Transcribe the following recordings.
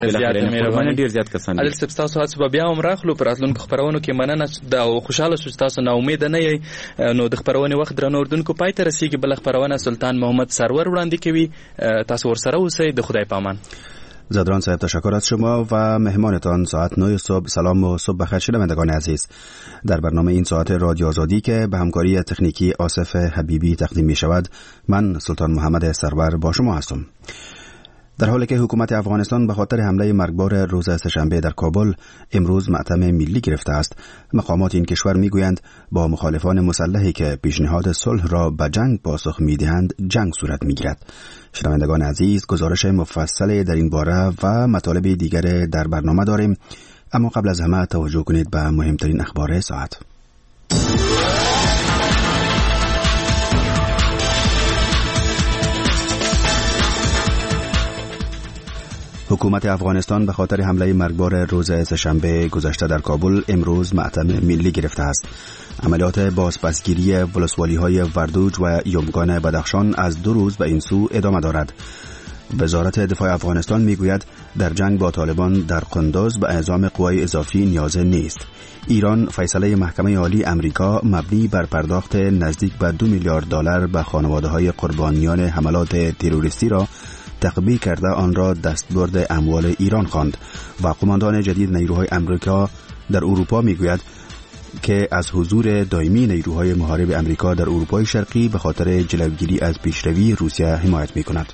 ډیر زیات کسان عادل صاحب تاسو هڅه بیا هم راخلو پر راتلونکو خبرونو کې مننه دا خوشاله شو تاسو نه امید نه یې نو د خبرونې وخت درنو اردوونکو پای ته رسیدي بل خبرونه سلطان محمد سرور وړاندې کوي تاسو ورسره اوسئ د خدای پامان. زادران صاحب تشکر از شما و مهمانتان. ساعت 9 صبح سلام و صبح بخیر شنوندگان عزیز. در برنامه این ساعت رادیو آزادی که به همکاری تکنیکی آصف حبیبی تقدیم می شود من سلطان محمد سرور با شما هستم. در حالی که حکومت افغانستان به خاطر حمله مرگبار روز سه‌شنبه در کابل امروز مأتم ملی گرفته است، مقامات این کشور میگویند با مخالفان مسلحی که پیشنهاد صلح را به جنگ پاسخ میدهند جنگ صورت میگیرد. شنوندگان عزیز، گزارش مفصل در این باره و مطالب دیگر در برنامه داریم، اما قبل از همه توجه کنید به مهمترین اخبار ساعت. حکومت افغانستان به خاطر حمله مرگبار روز سه‌شنبه گذشته در کابل امروز مأتم ملی گرفته است. عملیات بازپسگیری ولسوالی‌های وردوج و یمگان بدخشان از 2 روز به این سو ادامه دارد. وزارت دفاع افغانستان میگوید در جنگ با طالبان در قندوز به اعزام قوای اضافی نیاز نیست. ایران فیصله محکمه عالی امریکا مبنی بر پرداخت نزدیک به $2 میلیارد به خانواده‌های قربانیان حملات تروریستی را تقبیح کرده آن را دستبرد اموال ایران خواند و قماندان جدید نیروهای امریکا در اروپا میگوید که از حضور دائمی نیروهای محارب امریکا در اروپای شرقی به خاطر جلوگیری از پیشروی روسیه حمایت میکند.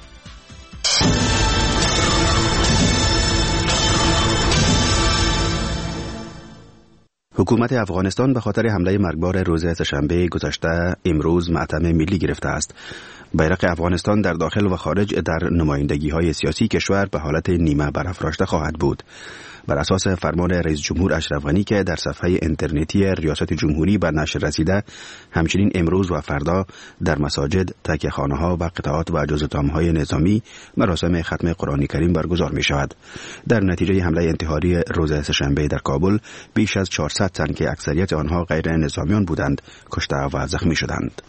حکومت افغانستان به خاطر حمله مرگبار روز سه‌شنبه گذشته امروز مأتم ملی گرفته است. بیرق افغانستان در داخل و خارج در نمایندگی‌های سیاسی کشور به حالت نیمه برافراشته خواهد بود. بر اساس فرمان رئیس جمهور اشرف غنی که در صفحه اینترنتی ریاست جمهوری به نشر رسیده، همچنین امروز و فردا در مساجد، تکیه‌خانه‌ها و قطعات و جزء‌تام‌های نظامی مراسم ختم قرآن کریم برگزار می‌شود. در نتیجه حمله انتحاری روز سه‌شنبه در کابل بیش از 400 تن که اکثریت آنها غیر نظامیان بودند کشته و زخمی شدند.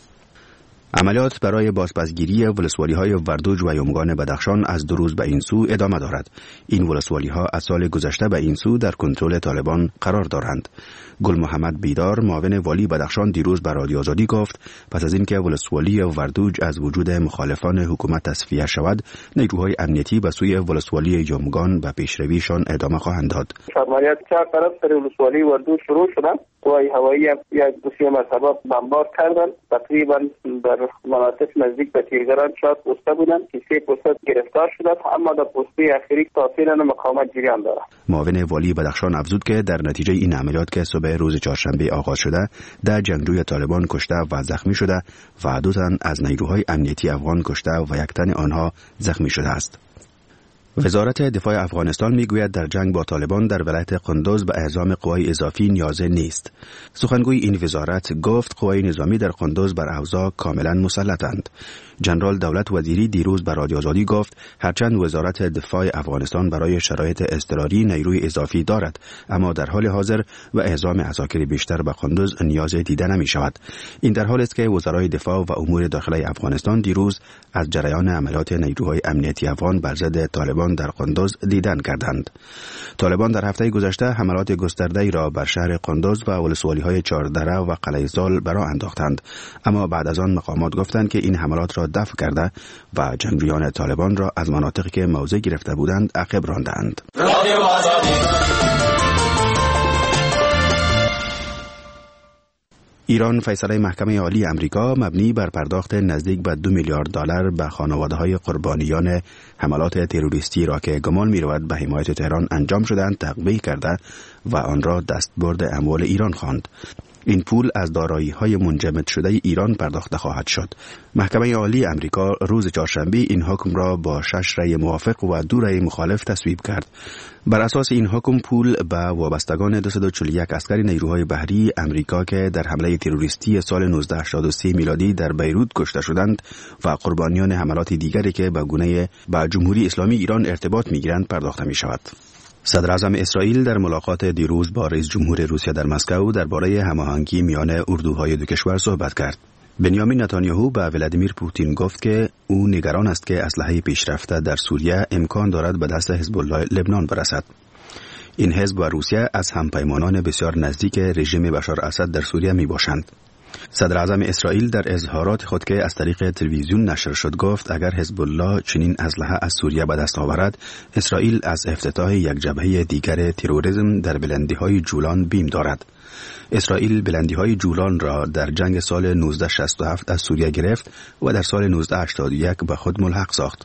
عملیات برای بازپسگیری ولسوالی‌های وردوج و یمگان بدخشان از 2 روز به این سو ادامه دارد. این ولسوالی‌ها از سال گذشته به این سو در کنترل طالبان قرار دارند. گل محمد بیدار، معاون والی بدخشان، دیروز به رادیو آزادی گفت پس از اینکه ولسوالی وردوج از وجود مخالفان حکومت تصفیه شود، نیروهای امنیتی به سوی ولسوالی یمگان به پیشرویشان ادامه خواهند داد. عملیات 4 طرف سر ولسوالی وردوج شروع شدن. قوای هوایی یک دوسیه مرتبه بمبار کردن. تقریبا در مناطق نزدیک به تیرگران 4 پوسته بودند که 3 پوسته گرفتار شدند، اما در پوسته اخیری تاثیر مقاومت جریان دارد. معاون والی بدخشان افزود که در نتیجه این عملیات که صبح روز چهارشنبه آغاز شده، 10 جنگجوی طالبان کشته و زخمی شده و 2 تن از نیروهای امنیتی افغان کشته و 1 تن آنها زخمی شده است. وزارت دفاع افغانستان میگوید در جنگ با طالبان در ولایت قندوز به اعزام قوای اضافی نیاز نیست. سخنگوی این وزارت گفت قوای نظامی در قندوز بر اوضاع کاملا مسلطند. جنرال دولت وزیری دیروز به رادیو آزادی گفت هرچند وزارت دفاع افغانستان برای شرایط اضطراری نیروی اضافی دارد، اما در حال حاضر و اعزام عساکر بیشتر به قندوز نیاز دیده نمی شود. این در حالی است که وزرای دفاع و امور داخلی افغانستان دیروز از جریان عملیات نیروهای امنیتی افغان بر ضد طالبان در قندوز دیدن کردند. طالبان در هفته گذشته حملات گسترده‌ای را بر شهر قندوز و ولسوالی‌های چاردره و قلعه زال برآ انداختند، اما بعد از آن مقامات گفتند که این حملات را دفع کرده و جنگجویان طالبان را از مناطقی که موضع گرفته بودند عقب راندند. ایران فیصله محکمه عالی امریکا مبنی بر پرداخت نزدیک به $2 میلیارد به خانواده‌های قربانیان حملات تروریستی را که گمان می‌رود به حمایت تهران انجام شدند تقبیح کرده و آن را دستبرد اموال ایران خواند. این پول از دارایی‌های منجمد شده ایران پرداخته خواهد شد. محکمه عالی امریکا روز چهارشنبه این حکم را با 6 رأی موافق و 2 رأی مخالف تصویب کرد. بر اساس این حکم پول به وابستگان 241 عسکر نیروهای بحری امریکا که در حمله تروریستی سال 1983 میلادی در بیروت کشته شدند و قربانیان حملات دیگری که به گونه با جمهوری اسلامی ایران ارتباط می‌گیرند پرداخته می‌شود. صدر اعظم اسرائیل در ملاقات دیروز با رئیس جمهور روسیه در مسکو درباره هماهنگی میان اردوهای دو کشور صحبت کرد. بنیامین نتانیاهو به ولادیمیر پوتین گفت که او نگران است که اسلحه پیشرفته در سوریه امکان دارد به دست حزب الله لبنان برسد. این حزب و روسیه از همپیمانان بسیار نزدیک رژیم بشار اسد در سوریه می باشند. صدر اعظم اسرائیل در اظهارات خود که از طریق تلویزیون نشر شد گفت اگر حزب الله چنین اسلحه از سوریه به دست آورد، اسرائیل از افتتاح یک جبهه دیگر تروریسم در بلندی‌های جولان بیم دارد. اسرائیل بلندی‌های جولان را در جنگ سال 1967 از سوریه گرفت و در سال 1981 به خود ملحق ساخت.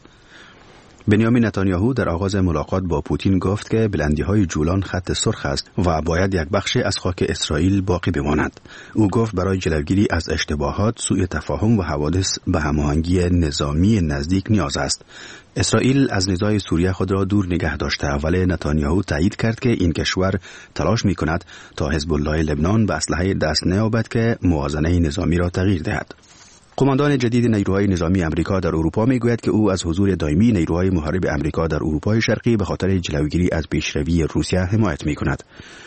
بنیامین نتانیاهو در آغاز ملاقات با پوتین گفت که بلندی‌های جولان خط سرخ است و باید یک بخش از خاک اسرائیل باقی بماند. او گفت برای جلوگیری از اشتباهات، سوء تفاهم و حوادث به هماهنگی نظامی نزدیک نیاز است. اسرائیل از نزاع سوریه خود را دور نگه داشته، ولی نتانیاهو تایید کرد که این کشور تلاش می‌کند تا حزب الله لبنان به اسلحه دست نیابد که موازنه نظامی را تغییر دهد. قماندان جدید نیروهای نظامی آمریکا در اروپا میگوید که او از حضور دائمی نیروهای محارب آمریکا در اروپای شرقی به خاطر جلوگیری از پیشروی روسیه حمایت میکند.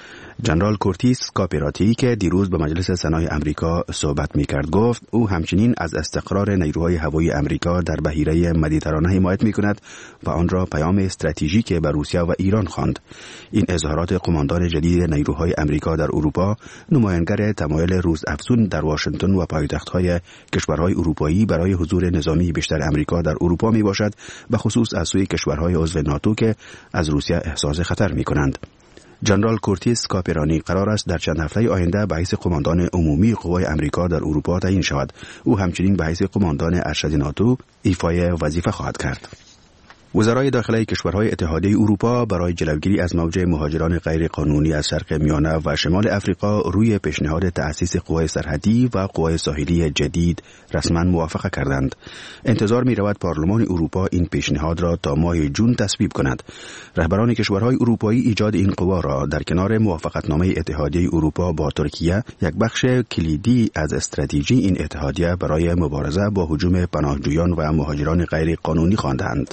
جنرال کورتیس کاپراتی که دیروز به مجلس سنای آمریکا صحبت میکرد گفت او همچنین از استقرار نیروهای هوایی آمریکا در بحیره مدیترانه حمایت میکند و آن را پیام استراتژیک به روسیه و ایران خواند. این اظهارات قماندان جدید نیروهای آمریکا در اروپا نمایانگر تمایل روزافزون در واشنگتن و پایتخت‌های کشورهای اروپایی برای حضور نظامی بیشتر آمریکا در اروپا میباشد، به خصوص از سوی کشورهای عضو ناتو که از روسیه احساس خطر میکنند. جنرال کورتیس کاپرانی قرار است در چند هفته آینده به حیث قماندان عمومی قوای آمریکا در اروپا تعیین شود. او همچنین به حیث قماندان ارشد ناتو ایفای وظیفه خواهد کرد. وزرای داخلی کشورهای اتحادیه اروپا برای جلوگیری از موج مهاجران غیر قانونی از شرق میانه و شمال افریقا روی پیشنهاد تأسیس قوای سرحدی و قوای ساحلی جدید رسما موافقه کردند. انتظار می‌رود پارلمان اروپا این پیشنهاد را تا ماه جون تصویب کند. رهبران کشورهای اروپایی ایجاد این قوا را در کنار موافقتنامه اتحادیه اروپا با ترکیه یک بخش کلیدی از استراتژی این اتحادیه برای مبارزه با هجوم پناهجویان و مهاجران غیر قانونی خواندند.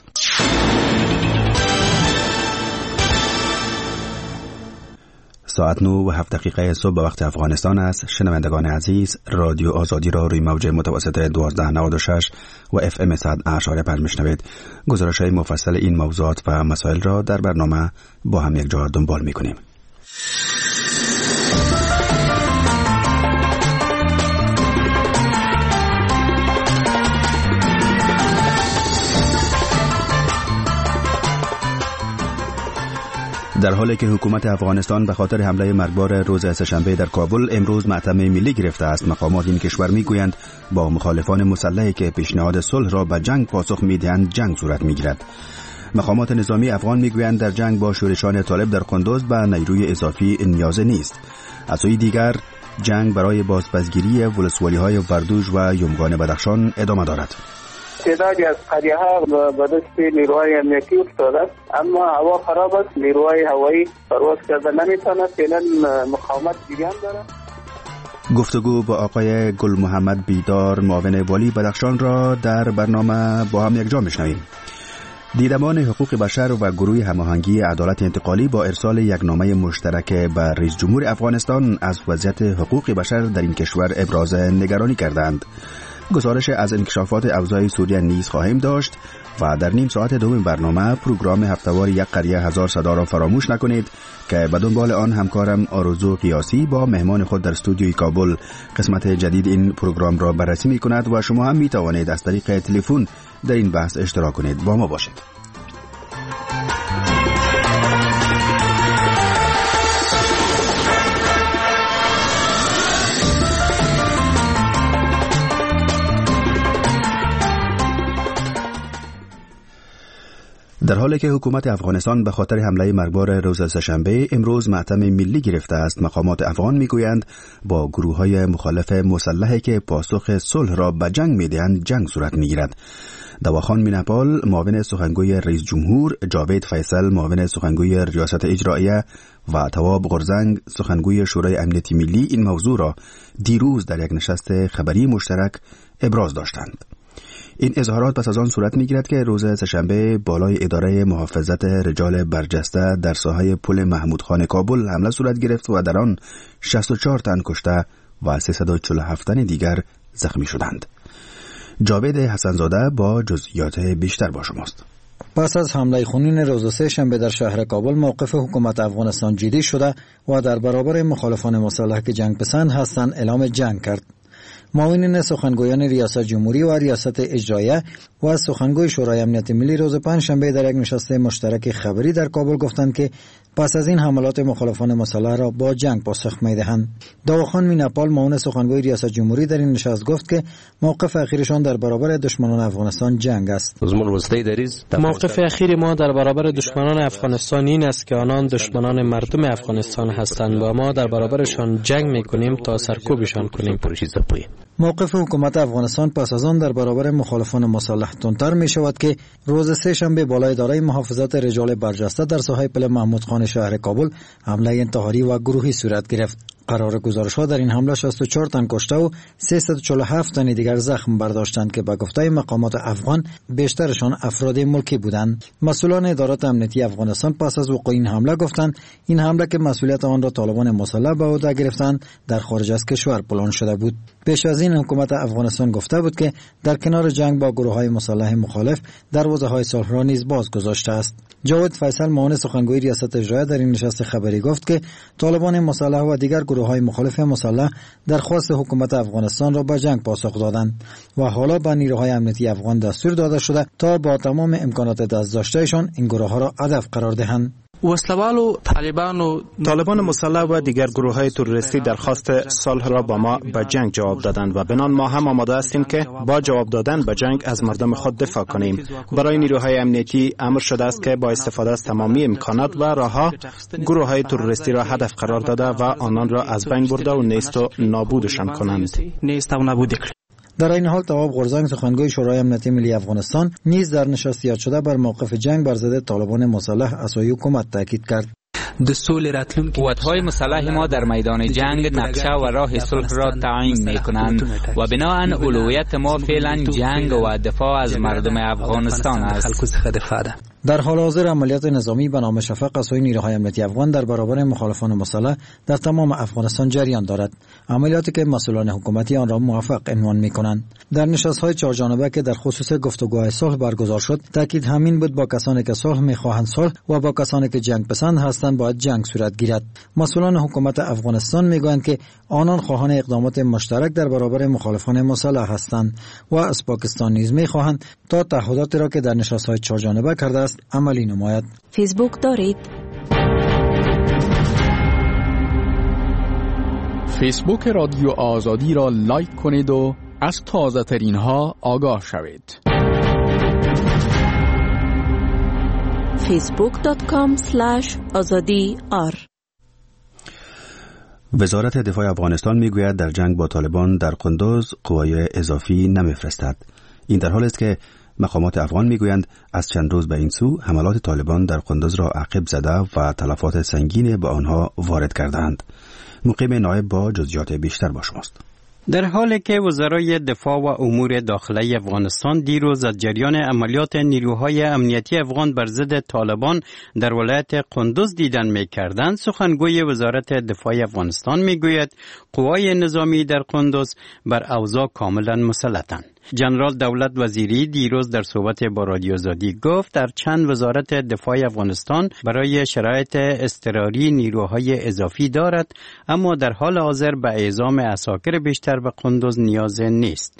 ساعت 9:07 صبح به وقت افغانستان است. شنوندگان عزیز، رادیو آزادی را روی موج متوسط 1296 و FM 100.5 میشنوید. گزارش‌های مفصل این موضوعات و مسائل را در برنامه با هم یک جا دنبال می‌کنیم. در حالی که حکومت افغانستان به خاطر حمله مرگبار روز سه‌شنبه در کابل امروز ماتم ملی گرفته است، مقامات این کشور میگویند با مخالفان مسلحی که پیشنهاد صلح را به جنگ پاسخ میدهند جنگ صورت میگیرد. مقامات نظامی افغان میگویند در جنگ با شورشان طالب در قندوز به نیروی اضافی نیاز نیست. از سوی دیگر جنگ برای بازپسگیری ولسوالی‌های وردوج و یمگان بدخشان ادامه دارد. تعدادی از قریه‌ها به دست نیروهای امنیتی افتاده است، اما هوا خراب است، نیروهای هوایی پرواز کردن نمیتواند، فعلا مقاومت جریان دارد. گفتگو با آقای گل محمد بیدار معاون والی بدخشان را در برنامه با هم یک جا میشنویم. دیدمان حقوق بشر و گروه هماهنگی عدالت انتقالی با ارسال یک نامه مشترک به رئیس جمهور افغانستان از وضعیت حقوق بشر در این کشور ابراز نگرانی کردند. گزارش از انکشافات اوضاع سوریه نیز خواهیم داشت و در نیم ساعت دوم برنامه پروگرام هفته‌وار یک قریه هزار صدا را فراموش نکنید که به دنبال آن همکارم آرزو قیاسی با مهمان خود در استودیوی کابل قسمت جدید این پروگرام را بررسی می‌کند و شما هم می‌توانید از طریق تلفن در این بحث اشتراک کنید. با ما باشید. در حالی که حکومت افغانستان به خاطر حمله مرگبار روز سه‌شنبه امروز ماتم ملی گرفته است، مقامات افغان میگویند با گروه‌های مخالف مسلحی که پاسخ صلح را به جنگ میدهند جنگ صورت میگیرد. دواخان مینپال معاون سخنگوی رئیس جمهور، جاوید فیصل معاون سخنگوی ریاست اجراییه و تواب غرزنگ سخنگوی شورای امنیت ملی این موضوع را دیروز در یک نشست خبری مشترک ابراز داشتند. این اظهارات پس از آن صورت میگیرد که روز سه‌شنبه بالای اداره محافظت رجال برجسته در ساحه پل محمود خان کابل حمله صورت گرفت و در آن 64 تن کشته و 347 تن دیگر زخمی شدند. جاوید حسنزاده با جزئیات بیشتر با شماست. پس از حمله خونین روز سه‌شنبه در شهر کابل موقف حکومت افغانستان جدی شده و در برابر مخالفان مسلح که جنگ پسند هستند اعلام جنگ کرد. معاونین سخنگویان ریاست جمهوری و ریاست اجراییه و سخنگوی شورای امنیت ملی روز پنجشنبه در یک نشست مشترک خبری در کابل گفتند که پس از این حملات مخالفان مسلح را با جنگ پاسخ می‌دهند. داوخان میناپال معاون سخنگوی ریاست جمهوری در این نشست گفت که موقف اخیرشان در برابر دشمنان افغانستان جنگ است. موقف اخیر ما در برابر دشمنان افغانستان این است که آنان دشمنان مردم افغانستان هستند و ما در برابرشان جنگ می‌کنیم تا سرکوبشان کنیم. موقف حکومت افغانستان پس از آن در برابر مخالفان مسلح تندتر می شود که روز سه‌شنبه بالای اداره محافظت رجال برجسته در ساحه پل محمود خان شهر کابل حمله انتحاری و گروهی صورت گرفت. قرار گزارش‌ها در این حمله 64 تن کشته و 347 تن دیگر زخم برداشتند که به گفته مقامات افغان بیشترشان افراد ملکی بودند. مسئولان ادارات امنیتی افغانستان پس از وقوع این حمله گفتند این حمله که مسئولیت آن را طالبان مسلح به عهده گرفتند در خارج از کشور پلان شده بود. پیش از این حکومت افغانستان گفته بود که در کنار جنگ با گروه‌های مسلح مخالف دروازه‌های صلح را نیز باز گذاشته است. جاوید فیصل معاون سخنگوی ریاست اجراییه در این نشست خبری گفت که طالبان مسلح و دیگر گروه‌های مخالف مسلح درخواست حکومت افغانستان را به جنگ پاسخ دادند و حالا به نیروهای امنیتی افغان دستور داده شده تا با تمام امکانات دست داشتهشان این گروه‌ها را هدف قرار دهند. طالبان مسلح و دیگر گروه‌های تروریستی درخواست صلح را با ما به جنگ جواب دادند و بنان ما هم آماده هستیم که با جواب دادن به جنگ از مردم خود دفاع کنیم. برای نیروهای امنیتی امر شده است که با استفاده از تمامی امکانات و راه‌ها گروه‌های تروریستی را هدف قرار داده و آنان را از بین برده و نیست و نابودشان کنند. در این حال تواب غورزنگ سخنگوی شورای امنیت ملی افغانستان نیز در نشست یاد شده بر موقف جنگ بر ضد طالبان مسلح عصای حکومت تاکید کرد. قوت‌های مسلح ما در میدان جنگ نقشه و راه صلح را تعیین می‌کنند و بناهن اولویت ما فعلا جنگ و دفاع از مردم افغانستان است. در حال حاضر عملیات نظامی به نام شفق از سوی نیروهای امنیتی افغان در برابر مخالفان مسلح در تمام افغانستان جریان دارد. عملیاتی که مسئولان حکومتی آن را موفق عنوان می‌کنند. در نشست‌های چهارجانبه که در خصوص گفتگوهای صلح برگزار شد، تاکید همین بود با کسانی که صلح می‌خواهند صلح و با کسانی که جنگ پسند هستند باید جنگ صورت گیرد. مسئولان حکومت افغانستان می‌گویند که آنان خواهان اقدامات مشترک در برابر مخالفان مسلح هستند و از پاکستان نیز می‌خواهند تا تعهداتی را که در نشست‌های چهارجانبه کرده است عملی نماید. فیسبوک دارید؟ فیسبوک رادیو آزادی را لایک کنید و از تازه ترین ها آگاه شوید. facebook.com/azadi_r وزارت دفاع افغانستان میگوید در جنگ با طالبان در قندوز قوای اضافی نمیفرستد. این در حالی است که مقامات افغان میگویند از چند روز به این سو حملات طالبان در قندوز را عقب زده و تلفات سنگین به آنها وارد کردند. مقیم نایب با جزئیات بیشتر با شماست. در حالی که وزرای دفاع و امور داخلی افغانستان دیروز از جریان عملیات نیروهای امنیتی افغان بر ضد طالبان در ولایت قندوز دیدن می‌کردند، سخنگوی وزارت دفاع افغانستان می‌گوید قوای نظامی در قندوز بر اوضاع کاملا مسلطند. جنرال دولت وزیری دیروز در صحبت با رادیو آزادی گفت در چند وزارت دفاع افغانستان برای شرایط اضطراری نیروهای اضافی دارد، اما در حال حاضر به اعزام عساکر بیشتر به قندوز نیاز نیست.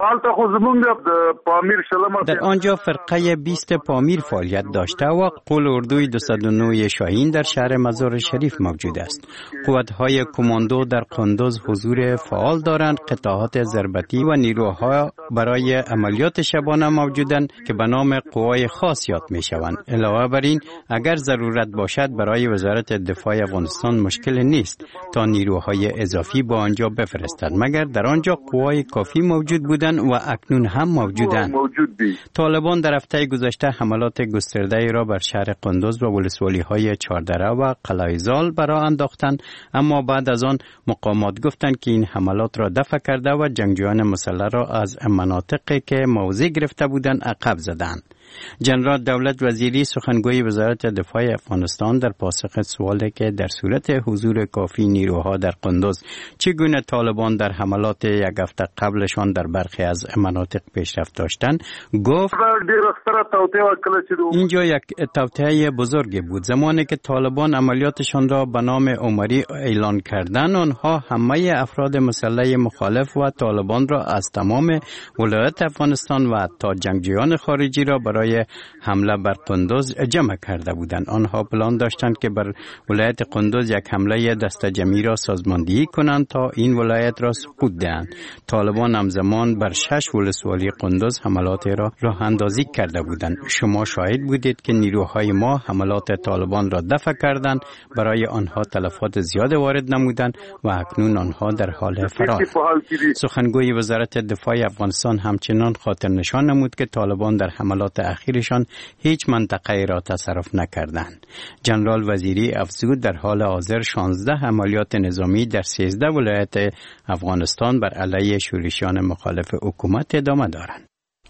در آنجا فرقه 20 پامیر فعالیت داشته و قول اردوی 209 شاهین در شهر مزار شریف موجود است. قوت‌های کماندو در قندوز حضور فعال دارند. قطعات ضربتی و نیروها برای عملیات شبانه موجودند که به نام قوای خاص یاد می شوند. علاوه بر این اگر ضرورت باشد برای وزارت دفاع افغانستان مشکل نیست تا نیروهای اضافی با آنجا بفرستد، مگر در آنجا قوای کافی موجود بودند و اکنون هم موجودند. طالبان در هفته گذشته حملات گسترده را بر شهر قندوز و ولسوالی‌های چاردره و قلعه‌زال برا انداختند، اما بعد از آن مقامات گفتند که این حملات را دفع کرده و جنگجویان مسلح را از مناطقی که موضع گرفته بودند عقب زدند. جنرال دولت وزیری سخنگوی وزارت دفاع افغانستان در پاسخ سوالی که در صورت حضور کافی نیروها در قندوز چگونه طالبان در حملات یک هفته قبلشان در برخی از مناطق پیشرفت داشتند گفت اینجا یک توطئه بزرگی بود. زمانی که طالبان عملیاتشان را به نام عمری اعلان کردند آنها همه افراد مسلح مخالف و طالبان را از تمام ولایت افغانستان و حتی جنگجویان خارجی را برای حمله بر قندوز جمع کرده بودند. آنها پلان داشتند که بر ولایت قندوز یک حمله دسته جمعی را سازماندهی کنند تا این ولایت را سقوط دهند. طالبان همزمان بر 6 ولسوالی قندوز حملات را راه اندازی کرده بودند. شما شاهد بودید که نیروهای ما حملات طالبان را دفع کردند، برای آنها تلفات زیاد وارد نمودند و اکنون آنها در حال فرار. سخنگوی وزارت دفاع افغانستان همچنان خاطر نشان نمود که طالبان در حملات اخیرشان هیچ منطقه را تصرف نکردند. جنرال وزیری افزود در حال حاضر 16 عملیات نظامی در 13 ولایت افغانستان بر علیه شورشیان مخالف حکومت ادامه دارند.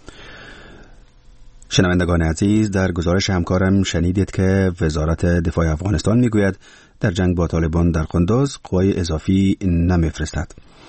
شنوندگان عزیز، در گزارش همکارم شنیدید که وزارت دفاع افغانستان میگوید در جنگ با طالبان در قندوز قوای اضافی نمیفرستد.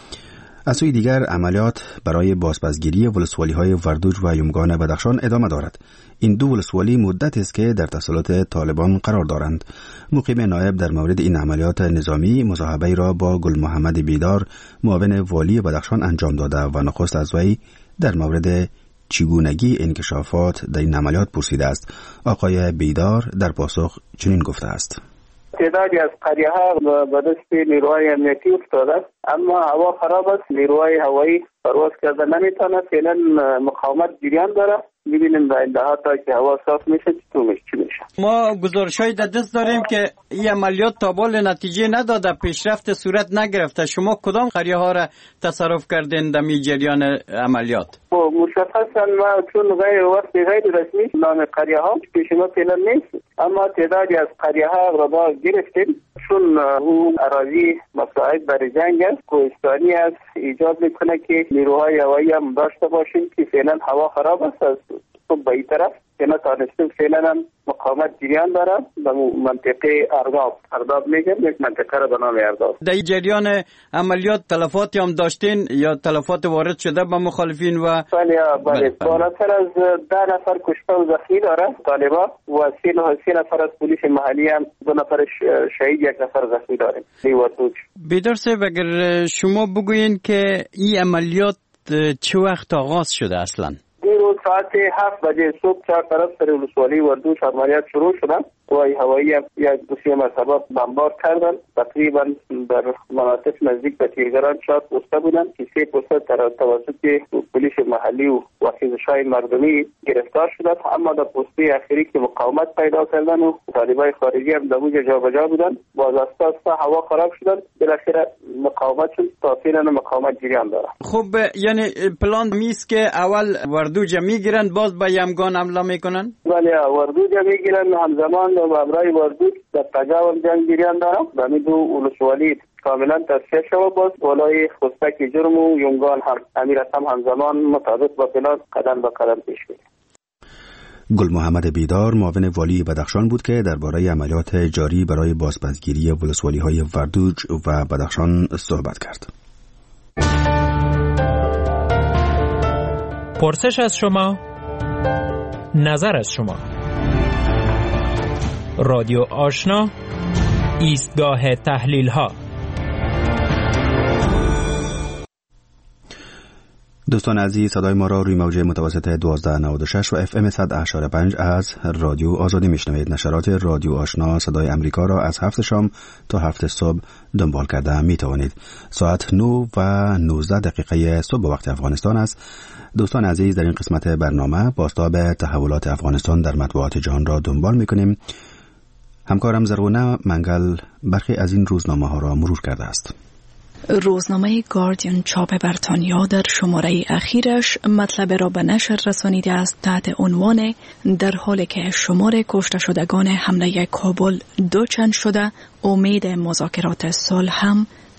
از سوی دیگر عملیات برای بازپسگیری ولسوالی‌های وردوج و یمگان بدخشان ادامه دارد. این دو ولسوالی مدت است که در تسلط طالبان قرار دارند. مقیم نایب در مورد این عملیات نظامی مصاحبه‌ای را با گل محمد بیدار معاون والی بدخشان انجام داده و نخست از وی در مورد چگونگی انکشافات در این عملیات پرسیده است. آقای بیدار در پاسخ چنین گفته است: تعدادی از قریه‌ها به دست نیروهای امنیتی افتاده است، اما هوا خراب است، نیروهای هوایی پرواز کرده نمیتونه، فعلا مقاومت جریان داره. می‌بینیم در این دهات که هوا صاف میشه چی میشه. ما گزارش‌های در دست داریم که این عملیات تا بال نتیجه نداده، پیشرفت صورت نگرفته. شما کدام قریه‌ها را تصرف کردین در می جریان عملیات؟ مشخصا ما چون غیر رسمی نام قریه‌ها پیش ما فعلا نیست، اما تعدادی از قریه‌ها را با گرفتیم چون اون اراضی مساعد برای جنگ است، کوهستانی است، ایجاد میکنه که نیروهای هوایی هم داشته باشیم که فعلا هوا خراب است. از صبح به این طرف که نتانستیم فعلا هم مقاومت جریان داره به منطقه ارداب میگم، یک منطقه را به نام ارداب. در جریان عملیات تلفاتی هم داشتین یا تلفات وارد شده به مخالفین؟ و بله بالاتر از 10 نفر کشته و زخمی داره طالبان و 3 نفر از پلیس محلی هم 2 نفر شهید، 1 نفر زخمی داریم. بیدار صاحب، اگر شما بگوین که این عملیات چه وقت آغاز شده اصلا؟ دیروز ساعت 7 بجه صبح 4 طرف سر ولسوالی وردوج عملیات شروع شدن. قوای هوایی یک دوسیه مرتبه بمبار کردن. تقریبا در مناطق نزدیک به تیرگران 4 پوسته بودن که 3 پوسته توسط پلیس محلی و وحشی‌های مردمی گرفتار شدند، اما در پوسته اخیری که مقاومت پیدا کردن و طالبای خارجی هم در اونجا جابجا بودن، باز اساسا هوا خراب شدن، بالاخره مقاومت شد. تا فعلا مقاومت جریان داره. خب یعنی پلان میست که اول وردوج میگیرن باز به یمگان حمله میکنن؟ بله، وردوج میگیرن، همزمان با امرای وردوج در تجاوز جنگ جریان داره. به دو ولسوالی کاملا تصفیه شد. باز بالای خستک جرم و یمگان هم امیر هم همزمان مطابق با پلان قدم به قدم پیش میره. گل محمد بیدار معاون والی بدخشان بود که درباره عملیات جاری برای بازپسگیری ولسوالی‌های وردوج و بدخشان صحبت کرد. پرسش از شما، نظر از شما. رادیو آشنا، ایستگاه تحلیل ها. دوستان عزیز، صدای ما را روی موج متوسط 1296 و FM 100.5 از رادیو آزادی میشنوید. نشرات رادیو آشنا صدای امریکا را از 7 شام تا 7 صبح دنبال کرده می توانید. ساعت 9 و 19 دقیقه صبح وقت افغانستان است. دوستان عزیز، در این قسمت برنامه بازتاب تحولات افغانستان در مطبوعات جهان را دنبال می کنیم. همکارم زرغونه منگل برخی از این روزنامه ها را مرور کرده است. روزنامه گاردین چاپ بریتانیا در شماره اخیرش مطلب را به نشر رسانیده است تحت عنوان در حالی که شمار کشته شدگان حمله کابل 2 چند شده، امید مذاکرات صلح هم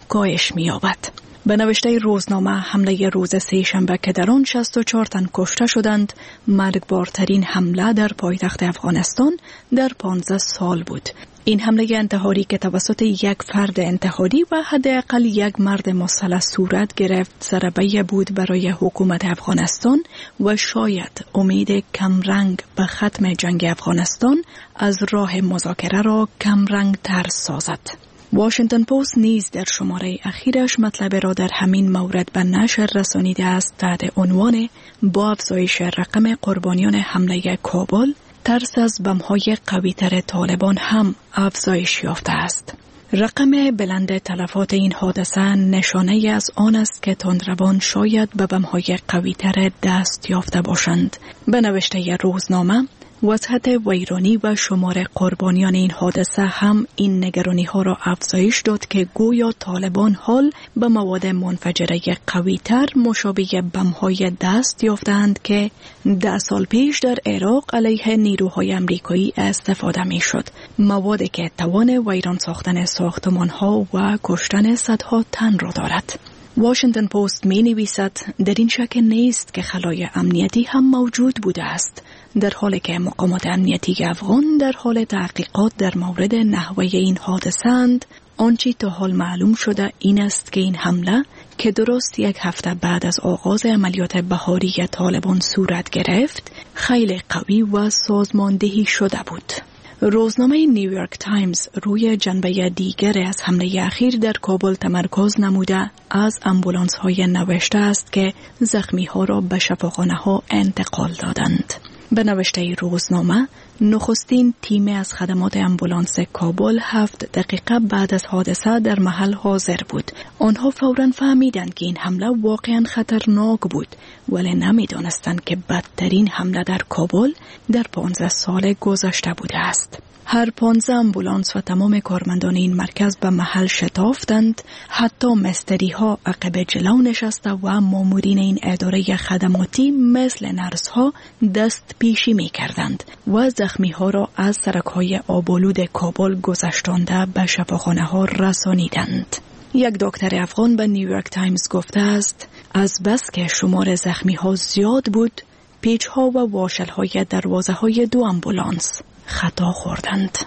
کاهش می‌یابد. به نوشته روزنامه حمله روز سه‌شنبه که در آن 64 تن کشته شدند مرگبارترین حمله در پایتخت افغانستان در 15 سال بود. این حمله انتحاری که توسط یک فرد انتحاری و حداقل یک مرد مسلح صورت گرفت ضربه بود برای حکومت افغانستان و شاید امید کمرنگ به ختم جنگ افغانستان از راه مذاکره را کمرنگ تر سازد. واشنگتن پست نیز در شماره اخیرش مطلب را در همین مورد به نشر رسانیده است تحت عنوان با افزایش رقم قربانیان حمله کابل ترس از بم‌های قوی‌تر طالبان هم افزایش یافته است. رقم بلند تلفات این حادثه نشانه از آن است که تندروان شاید به بم‌های قوی‌تر دست یافته باشند. به نوشته روزنامه وضعیت ویرانی و شمار قربانیان این حادثه هم این نگرانی ها را افزایش داد که گویا طالبان حال به مواد منفجره قوی‌تر مشابه بم‌های دست یافتند که 10 سال پیش در عراق علیه نیروهای امریکایی استفاده می‌شد. موادی که توان ویران ساختن ساختمان‌ها و کشتن صدها تن را دارد. واشنگتن پست می‌نویسد در این شک نیست که خلای امنیتی هم موجود بوده است، در حالی که مقامات امنیتی افغان در حال تحقیقات در مورد نحوه این حادثه اند. آنچه تا حال معلوم شده این است که این حمله که درست یک هفته بعد از آغاز عملیات بهاری طالبان صورت گرفت خیلی قوی و سازماندهی شده بود. روزنامه نیویورک تایمز روی جنبه دیگر از حمله اخیر در کابل تمرکز نموده از امبولانس های نوشته است که زخمی ها را به شفاخانه ها انتقال دادند. به نوشته روزنامه نخستین تیم از خدمات امبولانس کابل 7 دقیقه بعد از حادثه در محل حاضر بود. آنها فوراً فهمیدند که این حمله واقعاً خطرناک بود ولی نمی‌دانستند که بدترین حمله در کابل در 15 سال گذشته بوده است. هر 15 امبولانس و تمام کارمندان این مرکز به محل شتافتند. حتی مستری ها عقب جلو نشسته و مامورین این اداره خدماتی مثل نرس ها دست پیشی می کردند و زخمی ها را از سرک های آبالود کابل گذشتانده به شفاخانه ها رسانیدند. یک دکتر افغان به نیویورک تایمز گفته است از بس که شمار زخمی ها زیاد بود پیچ ها و واشل های دروازه های 2 امبولانس خطا خوردند.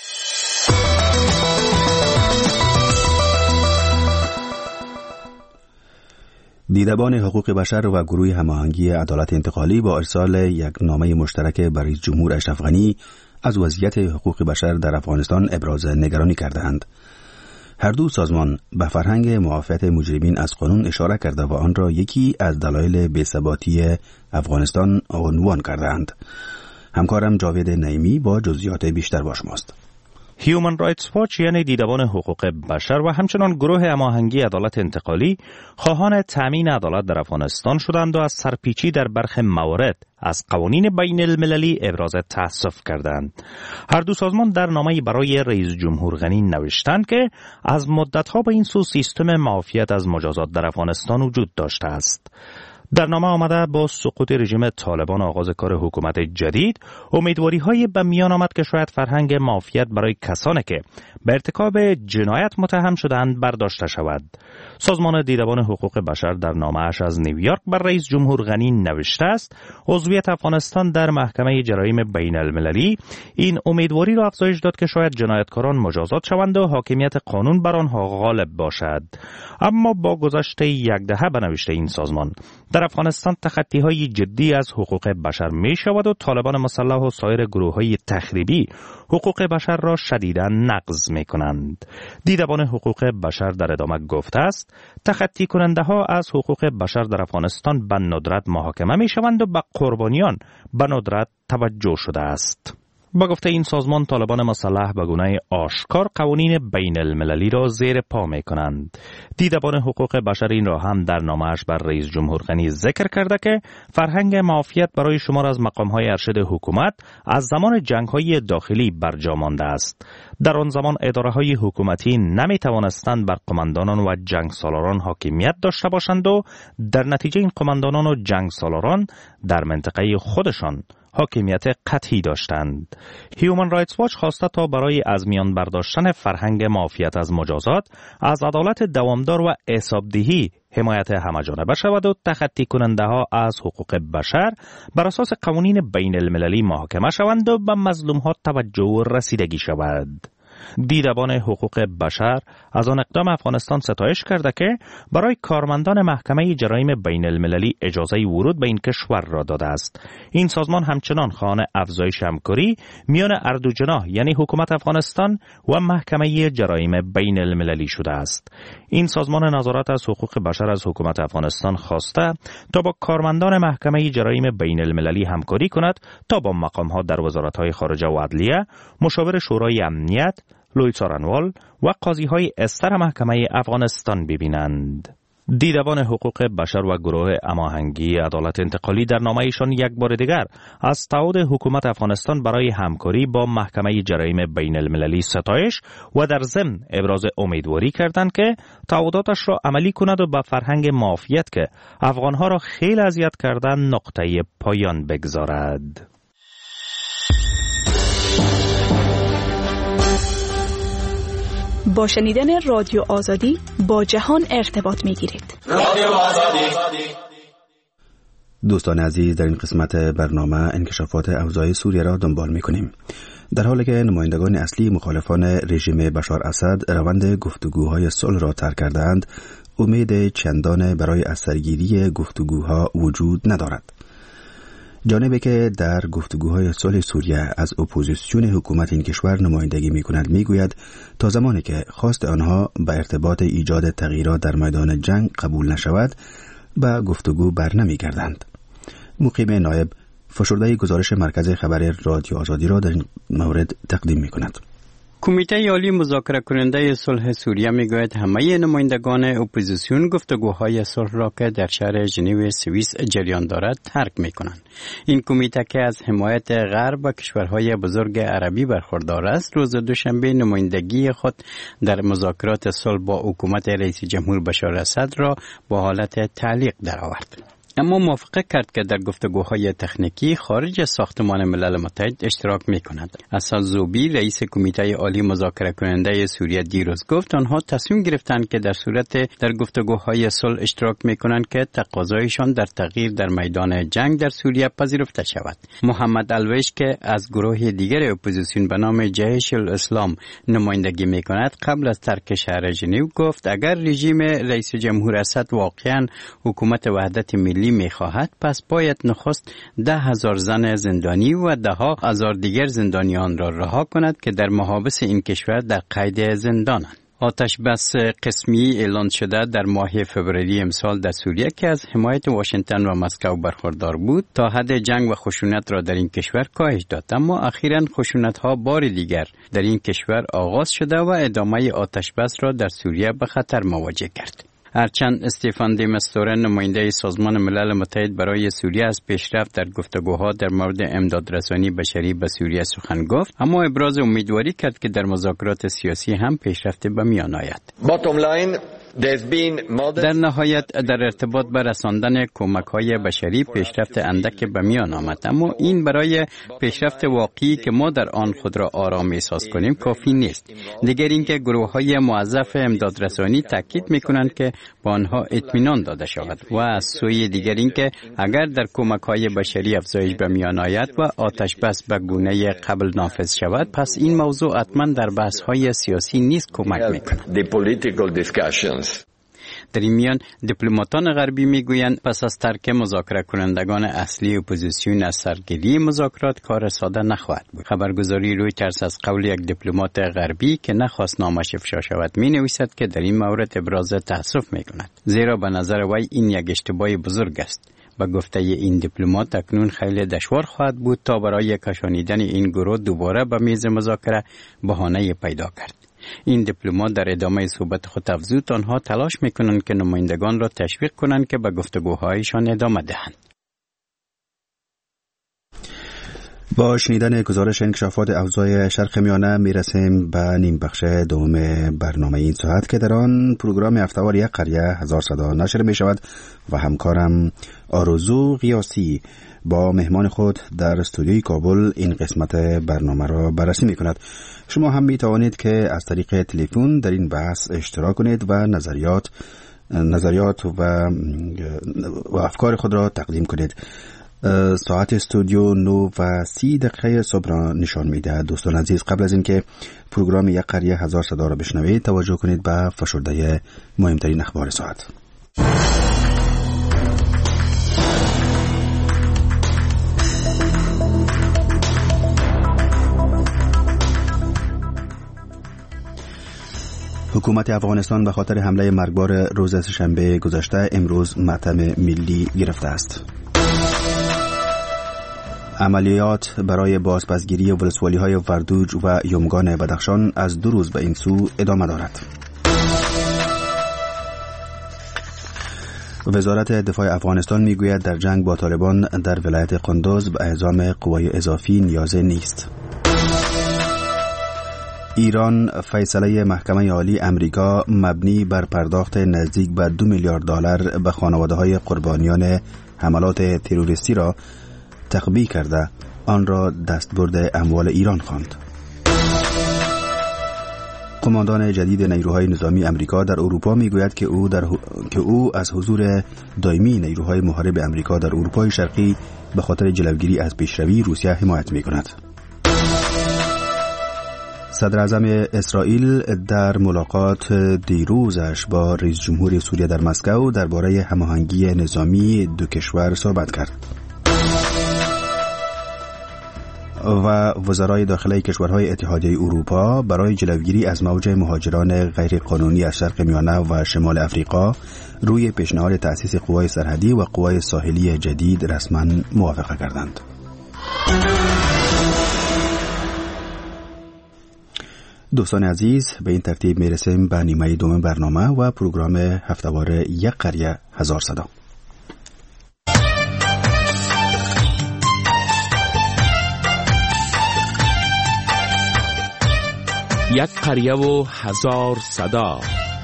دیدبان حقوق بشر و گروه هماهنگی عدالت انتقالی با ارسال یک نامه مشترک به رئیس جمهور اشرف غنی از وضعیت حقوق بشر در افغانستان ابراز نگرانی کردند. هر دو سازمان به فرهنگ معافیت مجرمین از قانون اشاره کرده و آن را یکی از دلایل بی‌ثباتی افغانستان عنوان کردند. همکارم جاوید نعیمی با جزئیات بیشتر با شماست. هیومن رایتس واچ یعنی دیدبان حقوق بشر و همچنان گروه هماهنگی عدالت انتقالی خواهان تامین عدالت در افغانستان شدند و از سرپیچی در برخی موارد از قوانین بین المللی ابراز تأسف کردند. هر دو سازمان در نامه‌ای برای رئیس جمهور غنی نوشتند که از مدت‌ها به این سو سیستم معافیت از مجازات در افغانستان وجود داشته است. در نامه آمده با سقوط رژیم طالبان آغاز کار حکومت جدید امیدواری‌های به میان آمد که شاید فرهنگ معافیت برای کسانی که به ارتکاب جنایت متهم شدند برداشته شود. سازمان دیدبان حقوق بشر در نامه‌اش از نیویورک بر رئیس جمهور غنی نوشته است عضویت افغانستان در محکمه جرایم بین المللی این امیدواری را افزایش داد که شاید جنایتکاران مجازات شوند و حاکمیت قانون بر آنها غالب باشد. اما با گذشت یک دهه به نوشته این سازمان در افغانستان تخطی‌های جدی از حقوق بشر می شود و طالبان مسلح و سایر گروه‌های تخریبی حقوق بشر را شدیداً نقض می کنند. دیدبان حقوق بشر در ادامه گفته است تخطی کننده ها از حقوق بشر در افغانستان به ندرت محاکمه می شوند و به قربانیان به ندرت توجه شده است. با گفته این سازمان طالبان مسلح به گونه آشکار قوانین بین المللی را زیر پا می کنند. دیدبان حقوق بشر این را هم در نامه‌اش بر رئیس جمهور غنی ذکر کرده که فرهنگ معافیت برای شمار از مقام‌های ارشد حکومت از زمان جنگ‌های داخلی برجا مانده است. در آن زمان اداره‌های حکومتی نمی‌توانستند بر قماندانان و جنگسالاران حاکمیت داشته باشند و در نتیجه این قماندانان و جنگسالاران در منطقه خودشان حاکمیت قطعی داشتند. هیومن رایتس واچ خواسته تا برای از میان برداشتن فرهنگ معافیت از مجازات از عدالت دوامدار و حسابدهی حمایت همه‌جانبه شود و تخطی کننده ها از حقوق بشر بر اساس قوانین بین المللی محاکمه شوند و به مظلوم ها توجه و رسیدگی شود. دیدبان حقوق بشر از آن اقدام افغانستان ستایش کرده که برای کارمندان محکمه جرایم بین المللی اجازه ورود به این کشور را داده است. این سازمان همچنان خواهان افزایش همکاری میان هر دو جناح یعنی حکومت افغانستان و محکمه جرایم بین المللی شده است. این سازمان نظارت از حقوق بشر از حکومت افغانستان خواسته تا با کارمندان محکمه جرایم بین المللی همکاری کند تا با مقام‌ها در وزارت‌های خارجه و عدلیه، مشاور شورای امنیت، لوی سارنوال و قاضی‌های استر محکمه افغانستان ببینند. دیدبان حقوق بشر و گروه هماهنگی عدالت انتقالی در نامه‌ایشان یک بار دیگر از تعهد حکومت افغانستان برای همکاری با محکمه جرایم بین المللی ستایش و در ضمن ابراز امیدواری کردند که تعهداتش را عملی کند و به فرهنگ معافیت که افغانها را خیلی اذیت کرده نقطه پایان بگذارد. با شنیدن رادیو آزادی با جهان ارتباط می‌گیرید. رادیو آزادی. دوستان عزیز، در این قسمت برنامه انکشافات اوضاع سوریه را دنبال می‌کنیم. در حالی که نمایندگان اصلی مخالفان رژیم بشار اسد روند گفتگوهای صلح را ترک کرده‌اند، امید چندان برای از سرگیری گفتگوها وجود ندارد. جانبی که در گفتگوهای صلح سوریه از اپوزیسیون حکومت این کشور نمایندگی می‌کند میگوید تا زمانی که خواست آنها به ارتباط ایجاد تغییرات در میدان جنگ قبول نشود به گفتگو برنمیگردند. مقیم نایب فشرده گزارش مرکز خبر رادیو آزادی را در این مورد تقدیم می‌کند. کمیته عالی مذاکره کننده صلح سوریه میگوید همه نمایندگان اپوزیسیون گفتگوهای صلح را که در شهر ژنو سوئیس جریان دارد ترک میکنند. این کمیته که از حمایت غرب و کشورهای بزرگ عربی برخوردار است، روز دوشنبه نمایندگی خود در مذاکرات صلح با حکومت رئیس جمهور بشار اسد را با حالت تعلیق درآورد. اما موافقه کرد که در گفتگوهای تکنیکی خارج از ساختمان ملل متحد اشتراک می‌کند. اسد زوبی رئیس کمیته عالی مذاکره کننده سوریه دیروز گفت آنها تصمیم گرفتند که در صورت در گفتگوهای صلح اشتراک می‌کنند که تقاضایشان در تغییر در میدان جنگ در سوریه پذیرفته شود. محمد الویش که از گروه دیگر اپوزیسیون به نام جیش الاسلام نمایندگی می‌کند قبل از ترک شهر ژنو گفت اگر رژیم رئیس جمهور اسد واقعاً حکومت وحدت ملی میخواهد پس باید نخست 10,000 زن زندانی و 10,000 دیگر زندانیان را رها کند که در محابس این کشور در قید زندانند. آتش بس قسمی اعلان شده در ماه فوریه امسال در سوریه که از حمایت واشنگتن و مسکو برخوردار بود تا حد جنگ و خشونت را در این کشور کاهش داد، اما اخیراً خشونت‌ها بار دیگر در این کشور آغاز شده و ادامه آتش بس را در سوریه به خطر مواجه کرد. هرچند استیفان دی مستوره نماینده سازمان ملل متحد برای سوریه از پیشرفت در گفتگوها در مورد امدادرسانی بشری به سوریه سخن گفت، اما ابراز امیدواری کرد که در مذاکرات سیاسی هم پیشرفت به میان آید. در نهایت در ارتباط به رساندن کمک‌های بشری پیشرفت اندک به میان آمد، اما این برای پیشرفت واقعی که ما در آن خود را آرام احساس کنیم کافی نیست. دیگر اینکه گروه‌های موظف امدادرسانی تاکید می‌کنند که با آنها اطمینان داده شود و از سوی دیگر اینکه اگر در کمک‌های بشری افزایش به میان آید و آتش بس به گونه قبل نافذ شود، پس این موضوع حتما در بحث‌های سیاسی نیز کمک می‌کند. در این میان دیپلماتان غربی میگویند پس از ترک مذاکره کنندگان اصلی اپوزیسیون از سرگیری مذاکرات کار ساده نخواهد بود. خبرگزاری رویترز از قول یک دیپلمات غربی که نخواست نامش افشا شود مینویسد که در این مورد ابراز تأسف میکند، زیرا به نظر وی این یک اشتباه بزرگ است. با گفته این دیپلمات اکنون خیلی دشوار خواهد بود تا برای کشانیدن این گروه دوباره به میز مذاکره بهانه پیدا کرد. این دیپلمات در ادامه صحبت خود افزود آنها تلاش میکنند که نمایندگان را تشویق کنند که به گفتگوهایشان ادامه دهند. با شنیدن گزارش انکشافات اوضاع شرق میانه میرسیم به نیم بخش دوم برنامه این ساعت که در آن پروگرام هفته‌وار یک قریه 1000 صدا نشر می شود و همکارم آرزو قیاسی با مهمان خود در استودیوی کابل این قسمت برنامه را بررسی می کند. شما هم می توانید که از طریق تلفن در این بحث اشتراک کنید و نظریات و افکار خود را تقدیم کنید. ساعت استودیو 9:30 صبح را نشان میده. دوستان عزیز، قبل از اینکه پروگرام یک قریه 1000 صدا را بشنوید توجه کنید به فشرده مهمترین اخبار ساعت. حکومت افغانستان به خاطر حمله مرگبار روز سه‌شنبه گذشته امروز ماتم ملی گرفته است. عملیات برای بازپسگیری ولسوالی‌های وردوج و یمگان بدخشان از 2 روز به این سو ادامه دارد. وزارت دفاع افغانستان میگوید در جنگ با طالبان در ولایت قندوز به اعزام قوای اضافی نیازی نیست. ایران فیصله محکمه عالی امریکا مبنی بر پرداخت نزدیک به $2 میلیارد به خانواده‌های قربانیان حملات تروریستی را تخبیه کرده آن را دستبرد اموال ایران خواند. قماندان جدید نیروهای نظامی امریکا در اروپا میگوید که او از حضور دائمی نیروهای محارب امریکا در اروپای شرقی به خاطر جلوگیری از پیشروی روسیه حمایت میکند. صدر اعظم اسرائیل در ملاقات دیروزش با رئیس جمهور سوریه در مسکو درباره هماهنگی نظامی دو کشور صحبت کرد. و وزرای داخلی کشورهای اتحادیه اروپا برای جلوگیری از موج مهاجران غیرقانونی از شرق میانه و شمال افریقا روی پیشنهاد تأسیس قوای سرحدی و قوای ساحلی جدید رسما موافقه کردند. دوستان عزیز، به این ترتیب میرسیم به نیمه دوم برنامه و پروگرام هفته‌وار یک قریه 1000 صدا. یک قریه و 1000 صدا.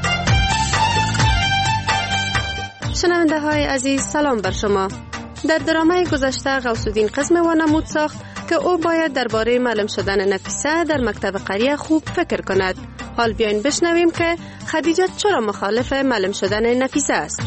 شنونده های عزیز، سلام بر شما. در درامه گذشته غوث‌الدین قزم وانمود ساخت که او باید درباره معلم شدن نفیسه در مکتب قریه خوب فکر کند. حال بیاین بشنویم که خدیجه چرا مخالف معلم شدن نفیسه است.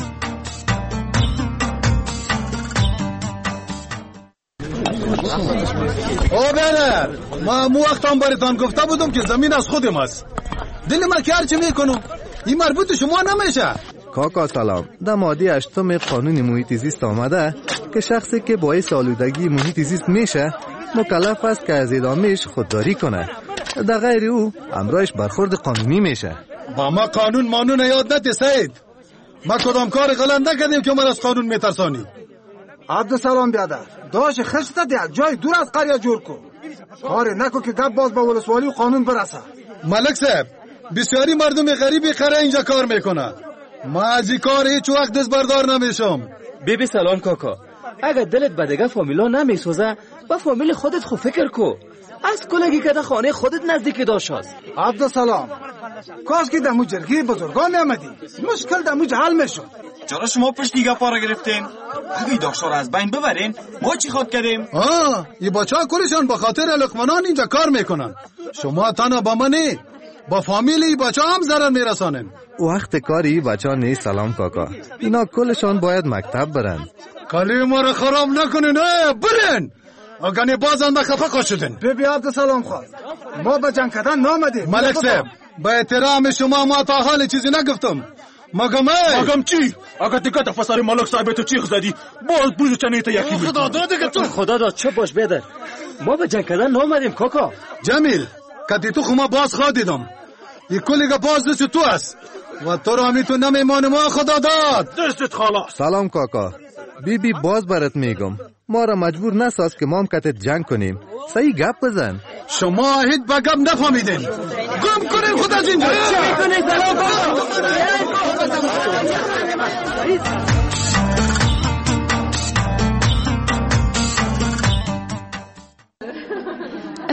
برادر، ما وقتام براتون گفته بودم که زمین از خودم است. دل ما که هرچی میکنم این مربوط شما نمیشه. کاکا سلام. در ماده 8 قانون محیط زیست آمده که شخصی که باعث آلودگی محیط زیست میشه مکلف است که از ادامهش خودداری کنه. در غیر او امرایش برخورد قانونی میشه. با ما قانون مانون یاد نده سید. ما کدام کار غلط نکردیم که ما از قانون میترسانی. عبدالسلام بیادر، داش خشت ده جای دور از قریه جور کو. کار نکو که گپ باز با ولسوالی و قانون برسه. ملک صاحب، بسیاری مردم غریبی قره اینجا کار میکنه. ما از این کار هیچ وقت دست بردار نمیشم. بیبی سلام کاکا. اگر دلت به دیگه فامیلا نمیسوزه با فامیل خودت خو فکر کو. از کلگی که در خانه خودت نزدیک داشت هست. عبدالسلام، کاش که دمو جرگی بزرگان نمیدی مشکل دمو حل میشد. چرا شما پشت گپا را گرفتین؟ اگه داشتار از بین ببرین ما چی خود کردیم؟ این بچه ها کلشان به خاطر لقمانان اینجا کار میکنن. شما تنها با منی با فامیلی بچه هم ضرر میرسانن. وقت کاری بچه ها نیست. سلام کاکا، اینا کلشان باید مکتب برن. کلی ما را خراب نکنین. برن اگه بازم به خفه شدن. بیبی عبدالسلام خواست ما به جنگ کردن نامدیم. ملک صاحب، با احترام شما ما تا حال چیزی نگفتم. مگم چی؟ اگه دیگه تا پسر ملک صاحب تو چیخ زدی باز بوزو چنه تا یکی خدا داده که تو خدا داد چه باش بیادر. ما به جنگ کردن نامدیم کاکا. جمیل کتی تو خما باز خواه دیدم. این کلیگه باز دست تو است و تو را همیتون نمیمان ما خدا داد. دستت خلاص. سلام کاکا. بیبی باز برات میگم ما را مجبور نساز که ما هم کتت جنگ کنیم. صحیح گپ بزن. شما هیچ با گپ نفهمیدین. گم کنین خود از اینجا.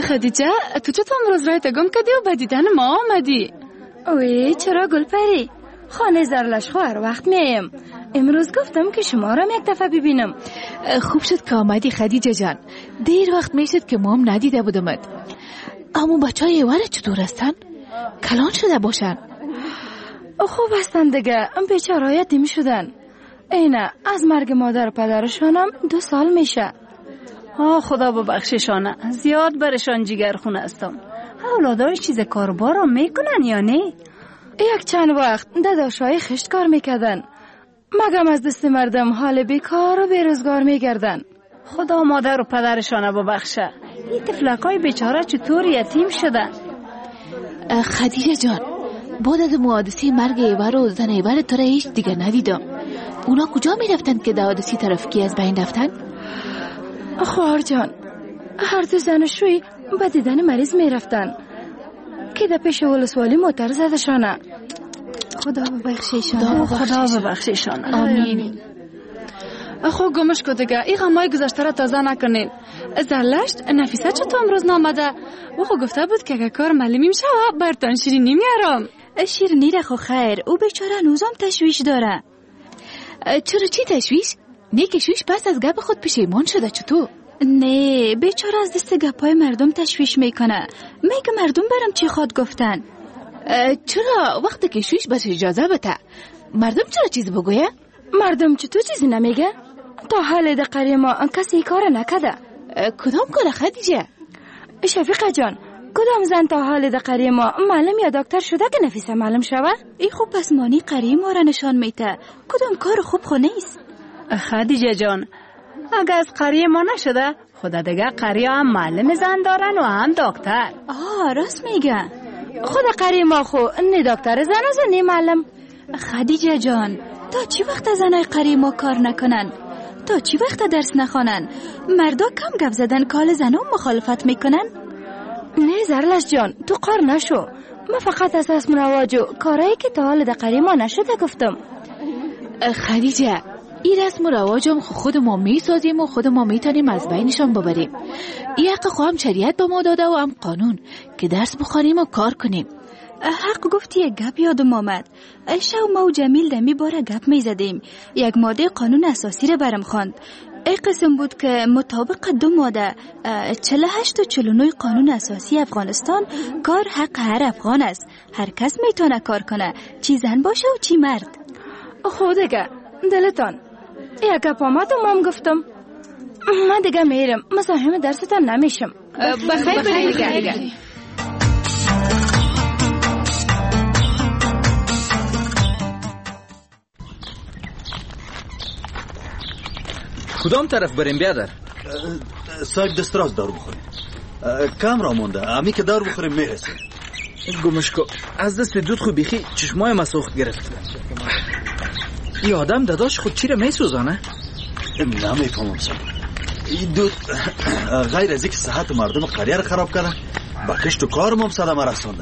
خدیجه تو چطور امروز رایت گم کردی و به دیدن ما آمدی؟ اوی چرا گلپری؟ خانه زرلشخو هر وقت میایم. امروز گفتم که شما را یک دفعه ببینم. خوب شد که آمدی خدیجه جان. دیر وقت میشد که ما هم ندیده بودمت. اما بچهای ایوان چطور هستن؟ کلان شده باشن؟ خوب هستن دیگه، بیچاره یتیم شدن. اینه از مرگ مادر و پدرشانم 2 سال میشه. خدا ببخششانه، زیاد برشان جگرخون هستم. اولاداش چیز کاربار میکنن یا نه؟ یک چند وقت داداشای خشت کار میکردن، مگم از دست مردم حال بیکار و بیروزگار میگردن. خدا مادر و پدرشان ببخشه. این طفلکای بیچاره چطور یتیم شدن؟ خدیجه جان، بعد از حادثه مرگ ایوار و زن ایوار تو را هیچ دیگه ندیدم. اونا کجا میرفتن که در حادثه ترافیکی از بین رفتن؟ خواهر جان، هر 2 زنشوی به دیدن مریض میرفتن که در پیش ولسوالی موتر زدشانه. خدا ببخشیشان. آمین. خب گمش کو دیگه، این غمای گذشته را تازه نکنین. زرلشت نفیسه چطور امروز نامده؟ او خو گفته بود که اگه کار معلومی میشه برتان شیرینی میارم. شیرینی را خو خیر، او بیچاره نوزم تشویش داره. چرا چی تشویش؟ نیکشویش پس از گپ خود پشیمان شده چطور؟ نه، بیچاره از دست گپای مردم تشویش میکنه. میگه مردم برم چی خود گفتن. چرا وقتی که شویش بس اجازه بده مردم چرا چیز بگویه؟ مردم چطور چیزی نمیگه؟ تا حال در قریه ما کسی کار نکده. کدام کار خدیجه؟ شفیقه جان، کدام زن تا حال در قریه ما معلم یا دکتر شده که نفیسه معلم شوه؟ این خوب پس مانی قریه ما را نشان میته. کدام کار خوب خو نیست. خدیجه جان، اگه از قریه ما نشده خدا دیگه قریه هم معلم زن دارن و هم دکتر. راست میگه. خود قریه ما خو نه دکتر زن و نه معلم. خدیجه جان، تا چی وقت زنای قریه ما کار نکنن؟ تا چی وقت درس نخوانن؟ مردا کم گپ زدن کال زنم مخالفت میکنن؟ نه زرلش جان، تو قار نشو. من فقط اساس رواج و کارایی که تا حال در قریه ما نشده گفتم. خدیجه، این رسم و رواجم خود ما میسازیم و خود ما میتونیم از بینشان ببریم. این حق خواهم شریعت به ما داده و هم قانون که درس بخوانیم و کار کنیم. حق گفتی یک گپ یادم آمد. شو ما و جمیل دمی باره گپ میزدیم. یک ماده قانون اساسی را برم خواند. ای قسم بود که مطابق 2 ماده 48 و 49 قانون اساسی افغانستان کار حق هر افغان است. هر کس میتونه کار کنه، چی زن باشه و چی مرد. خودگه دلتان یک گپ آمد و مام گفتم من دیگه میرم، مزاحم درستان نمیشم. بخیر دیگه. کدام طرف بریم بیادر؟ صاحب دستراز دار بخوریم. کم را مونده، امی که دار بخوریم میرسیم. گمشکو، از دست دود خو بیخی چشمای ما سوخت گرفت. این آدم داداش خود چی را میسوزانه؟ نمیفهمم صاحب. این دود غیر از اینکه صحت مردم قریه را خراب کرده، با کشت و کارم هم صدمه رسانده.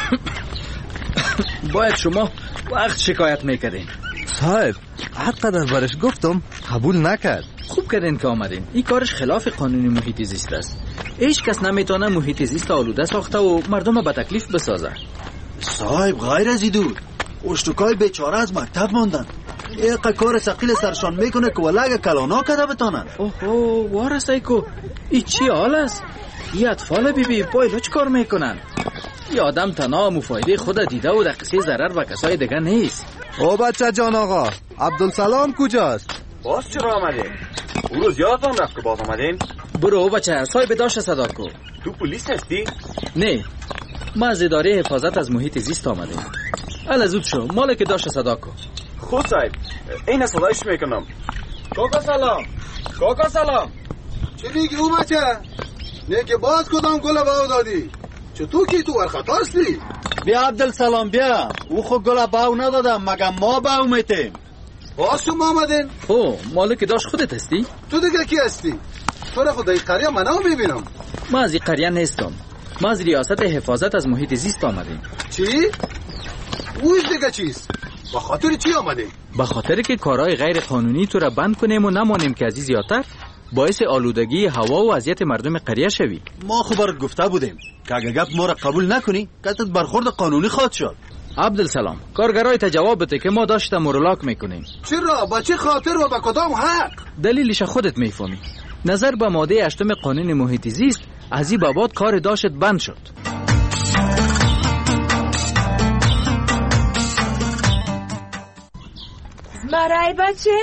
باید شما وقت شکایت میکردین. صاحب، حقا برش گفتم قبول نکرد. خوب کردین که آمدین. این کارش خلاف قانون محیط زیست است. هیچ کس نمیتونه محیط زیست آلوده ساخته و مردم به تکلیف بسازه. صاحب غیر از این دود اشتکای بیچاره از مکتب ماندن. یک کار ثقیل سرشان میکنه که ولگه کلانا کده بتانن. اوه وارسای کو، این چی حال است؟ این اطفال بی پایلو چی کار میکنن؟ این آدم تنها مفایده خود دیده و در قصه ضرر و کسای دیگه نیست. او بچه جان آقا، عبدالسلام کجاست؟ باز چرا آمدین؟ اون روز یادتان رفت که باز آمدین؟ برو بچه، صاحب داشت صدا کو. تو پلیس هستی؟ نه، ما از اداره حفاظت از محیط زیست آمدیم. الا زود شو، مالک داشت صدا کو. خود صاحب، این صدایش میکنم. کاکا سلام. چی میگی او بچه؟ نه که باز کدام گل باو دادی؟ چطور که تو ورخطا هستی؟ بیا عبدالسلام بیا، او خود گل باو ندادم مگم ما باو میتیم. باز شما آمدین؟ مالک داشت خودت هستی؟ تو دیگه کی هستی؟ تو را خود این قریه منو میبینم. ما از این قریه نیستم، ما از ریاست حفاظت از محیط زیست آمدیم. چی؟ اوش دیگه چیست؟ با خاطر چی آمدیم؟ با خاطر که کارهای غیر قانونی تو را بند کنیم و نمانیم که از این زیادتر باعث آلودگی هوا و اذیت مردم قریه شوی. ما خو برات گفته بودیم که اگه گپ ما را قبول نکنی کتت برخورد قانونی خواهد شد. عبدالسلام، کارگرای تا جواب بده که ما داشتم مرولاک میکنیم. چرا؟ با چه خاطر و با کدام حق؟ دلیلش خودت میفهمی. نظر به ماده 8 قانون محیط زیست از این بابت کار داشت بند شد. مرای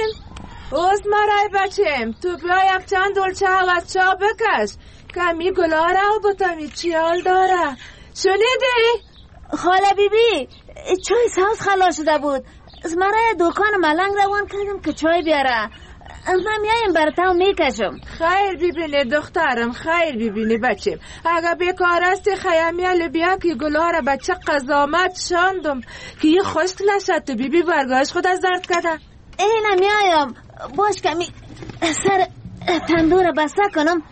بچم تو بیا یک چند دلچه از چا بکش کمی گلا را و بطمی چی حال داره شنیدی؟ خاله بیبی چای ساز خلا شده بود از مرای دکان ملنگ روان کردم که چای بیاره من میایم براتو میکشم. خیر ببینی دخترم، خیر ببینی بچم. اگه بیکار هستی خیامیال بیا که گلا را بچه قضامت شاندم که یه خشک نشد تو بیبی برگاش خود از درد کده. اینه میایم باش کمی سر تندور بسته کنم.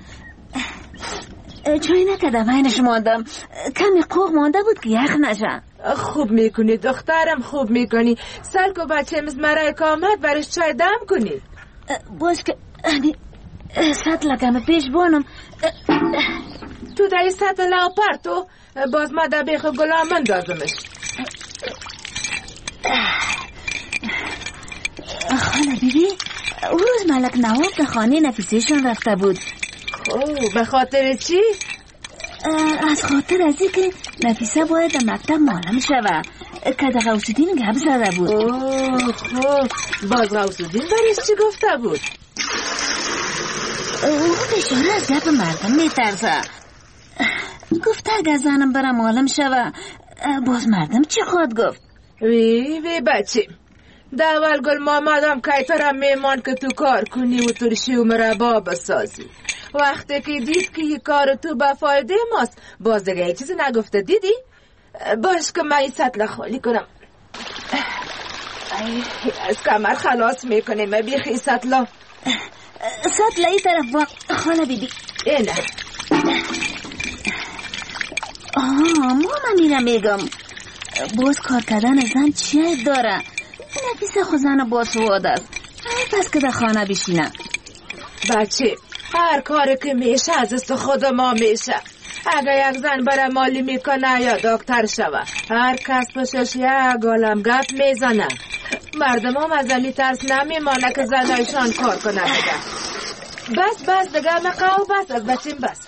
چای نکدم اینش ماندم کمی قوق مانده بود که یخ نشه. خوب میکنی دخترم، خوب میکنی. سر کو بچه مرای کامت برش چای دم کنی. باش که سطل کم پیش بانم. تو دایی سطل لاپر تو باز ما دا بیخ گلا من دازمش. خاله بیبی روز ملک نواب به خانه نفیسیشون رفته بود. به خاطر چی؟ از خاطر ازی که نفیسه باید در مکتب معلم شوه که در غوثالدین گپ زده بود. باز غوثالدین برش چی گفته بود؟ او بشاره از گپ مردم میترسه. گفته اگر زنم برم معلم شوه باز مردم چی خواهد گفت؟ وی بچه داول گل مامادم که ترم میمان که تو کار کنی و ترشی و مربا بسازی. وقتی که دید که یه کار تو با فایده ماست باز دیگه یه چیزی نگفته دیدی؟ باش که من این سطل خالی کنم. از کمر خلاص میکنه من بیخی سطلا. سطل ای طرف با خاله بیبی اینه. من میرم میگم باز کار کردن زن چیه داره؟ نفیسه خود زن باسواد است پس که در خانه بشینه. بچه هر کاری که میشه از است خود ما میشه. اگه یک زن برای مالی میکنه یا دکتر شوه هر کس پشش یک عالم گپ میزنه. مردم هم از زنی ترس نمیمانه که زنایشان کار کنه. بس دیگه مقاو بس از بچیم بس.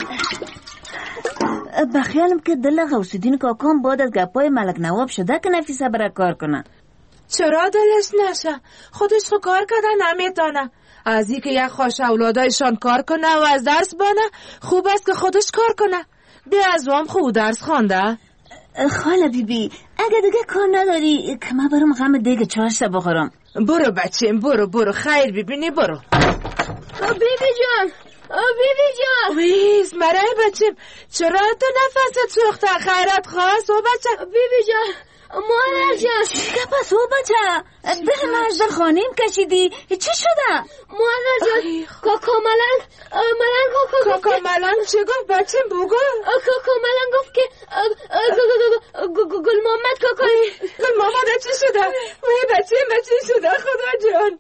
بخیالم که دل غوثالدین کاکام بعد از گپای ملک نواب شده که نفیسه برای کار کنه. چرا دلش نشه؟ خودش خو کار کرده نمیتونه. از این که یک خوش اولادایشان کار کنه و از درس بانه خوب است که خودش کار کنه. بیا از وام خوب درس خوانده. خاله بیبی اگه دیگه کار نداری که من برم غم دیگه چاشته بخورم. برو بچیم برو خیر ببینی برو. بیبی جان ویز مرای بچیم چرا تو نفست سوخته؟ خیرت خواست و بچه. بیبی جان مادر جان که پس او بچه دل من از در خانیم کشیدی چی شده؟ مادر جان کاکا ملنگ چی گفت بچه بگو؟ کاکا ملنگ گفت که گل محمد کاکا گل محمد چی شده؟ وی بچه شده خدا جان.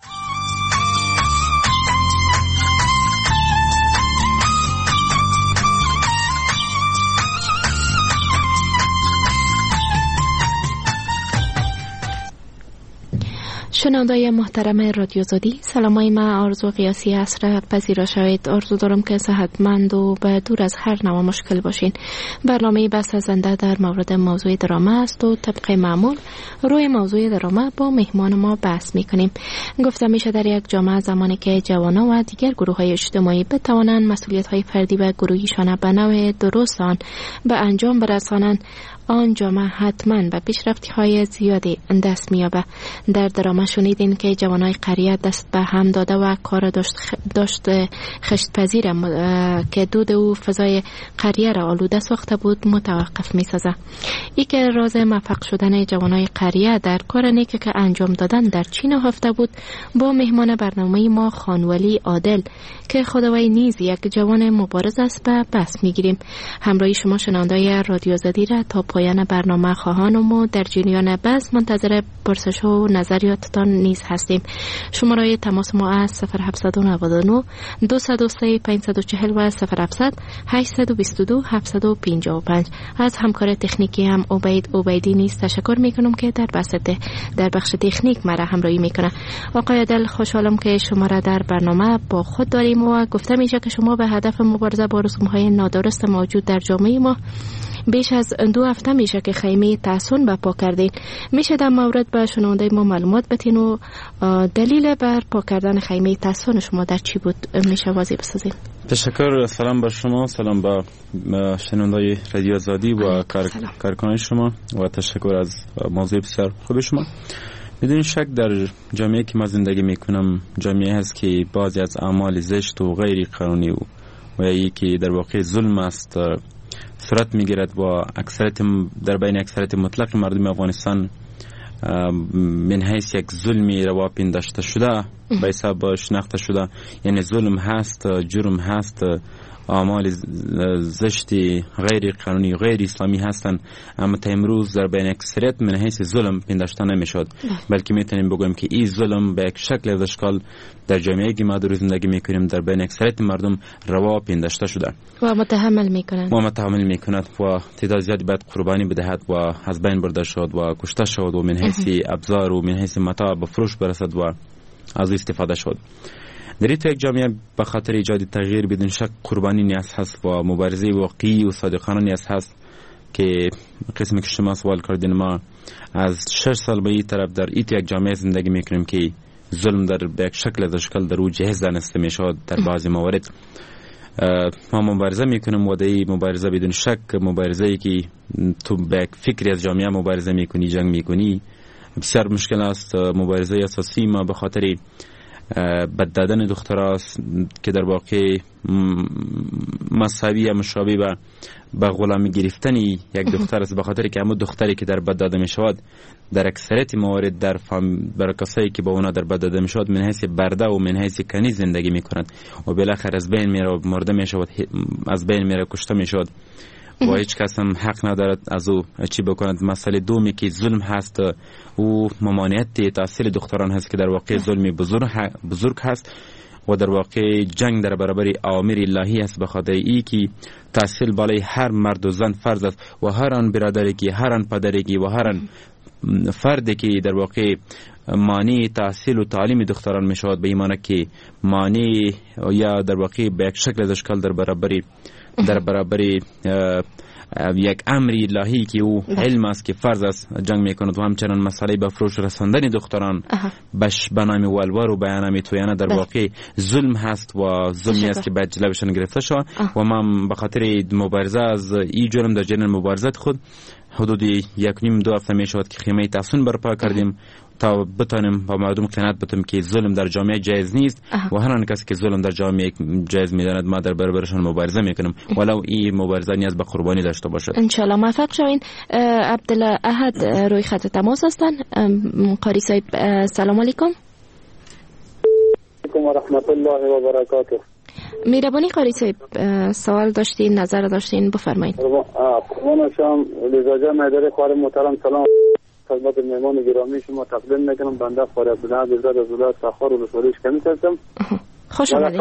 شنوندای محترم رادیو آزادی، سلامای من آرزو قیاسی عصر پذیرا شوید. آرزو دارم که صحتمند و به دور از هر نوع مشکل باشین. برنامه بحث زنده در مورد موضوع درامه است و طبق معمول روی موضوع درامه با مهمان ما بحث میکنیم. گفته میشه در یک جامعه زمانی که جوانان و دیگر گروه های اجتماعی بتوانند مسئولیت های فردی و گروهیشان به نوع درست آن به انجام برسانند، آن جامعه حتما به پیشرفتی های زیادی دست میابه. در درامه شنیدین که جوانای قریه دست به هم داده و کار داشت خشتپذیر که دود و فضای قریه را آلوده ساخته بود متوقف میسازه. ای که راز موفق شدن جوانای قریه در کار نیکی که انجام دادن در چین نهفته بود با مهمان برنامه ما خانولی عادل که خداوی نیز یک جوان مبارز است به بحث میگیریم. همراهی شما شنوندای رادیو آزادی را تا پایان برنامه خواهانم و در جریان بس منتظر پرسش و نظریاتتان نیز هستیم. شماره تماس ما از 0799 203 540 و 0700 822 755. از همکار تکنیکی هم عبیدی نیز تشکر میکنم که در بخش تکنیک مرا همراهی میکنه. آقای عادل، خوشحالم که شما را در برنامه با خود داریم و گفته میشه که شما به هدف مبارزه با رسوم‌های نادرست موجود در جامعه ما بیش از 2 هفته میشه که خیمه تحصن برپا کردین. میشه در مورد به شنونده ما معلومات بدین و دلیل برپا کردن خیمه تحصن شما در چی بود؟ میشه واضح بسازین؟ تشکر. سلام بر شما، سلام به شنوندای رادیو آزادی و کارکنان شما و تشکر از موضوع بسیار خوب شما. بدون شک در جامعه که ما زندگی میکنم جامعه هست که بعضی از اعمال زشت و غیر قانونی و یکی در واقع ظلم است صورت میگیرد و اکثریت در بین اکثریت مطلق مردم افغانستان من حیث یک ظلمی روا پنداشته شده به حساب شناخته شده. یعنی ظلم هست، جرم هست، اعمال زشتی غیر قانونی غیر اسلامی هستند، اما تا امروز در بین اکثریت من حیث ظلم پنداشته نمیشد، بلکه میتونیم بگویم که این ظلم به یک شکل از اشکال در جامعه که ما در زندگی میکنیم در بین اکثریت مردم روا پنداشته شده و متحمل میکنند و تعداد زیادی باید قربانی بدهد و از بین برده شد و کشته شد و من حیث ابزار و من حیث متاع به فروش برسد و از استفاده شد. در این یک جامعه به خاطر ایجاد تغییر بدون شک قربانی نیاز هست و مبارزه واقعی و صادقانه نیاز هست که قسمی که شما سوال کردین ما از 6 سال به این طرف در این یک جامعه زندگی میکنیم که ظلم در به یک شکل از اشکال در او جهز دانسته میشود. در بعضی موارد ما مبارزه میکنیم و در این مبارزه بدون شک مبارزه ای که تو به یک فکری از جامعه مبارزه میکنی، جنگ میکنی، بسیار مشکل است. مبارزه اساسی ما به خاطر بد دادن دختراست که در واقع مساوی یا مشابه به غلامی گرفتن یک دختر است، به خاطر که همون دختری که در بد داده می شود در اکثریت موارد در برای کسایی که با اونا در بد داده می شود من حیث برده و من حیث کنیز زندگی می کنند و بالاخره از بین میره و مرده می شود، از بین میره، کشته می شود و هیچ کس هم حق ندارد از او چی بکند. مسئله دومی که ظلم هست و ممانعت تحصیل دختران هست که در واقع ظلم بزرگ هست و در واقع جنگ در برابر اوامر الهی است، به خاطر ای که تحصیل بالای هر مرد و زن فرض است و هر آن برادری که هر آن پدری که و هر آن فردی که در واقع مانع تحصیل و تعلیم دختران می شود به ایمانه که مانع یا در واقع به یک شکل از اشکال در برابر یک امر الهی که او علم است که فرض است جنگ میکند و همچنان مسئله به فروش رساندن دختران به نام ولور و به نام تویانه در واقع ظلم هست و ظلمی است که باید جلوشان گرفته شود و ما به خاطر مبارزه از این جرم در جریان مبارزات خود حدود 1.5-2 هفته می شود که خیمه تحصن برپا کردیم تا بتانیم با مردم قناعت بدیم که ظلم در جامعه جایز نیست و هر آن کسی که ظلم در جامعه جایز می‌داند ما در برابرشان مبارزه میکنیم ولو این مبارزه نیاز به قربانی داشته باشد. ان شاء الله موفق شوین. عبدالاحد روی خط تماس هستن. قاری صاحب سلام علیکم. علیکم و رحمت الله و برکاته. میربانی قاری صاحب سوال داشتین، نظر داشتین، بفرمایید. قربان شما لزاجه مدار خوار محترم سلام خدمت مهمان گرامی شما تقدیم میکنم. بنده فارغ الصلاح عزت از ولایت سخار و رسولیش کمی هستم. خوش آمدید.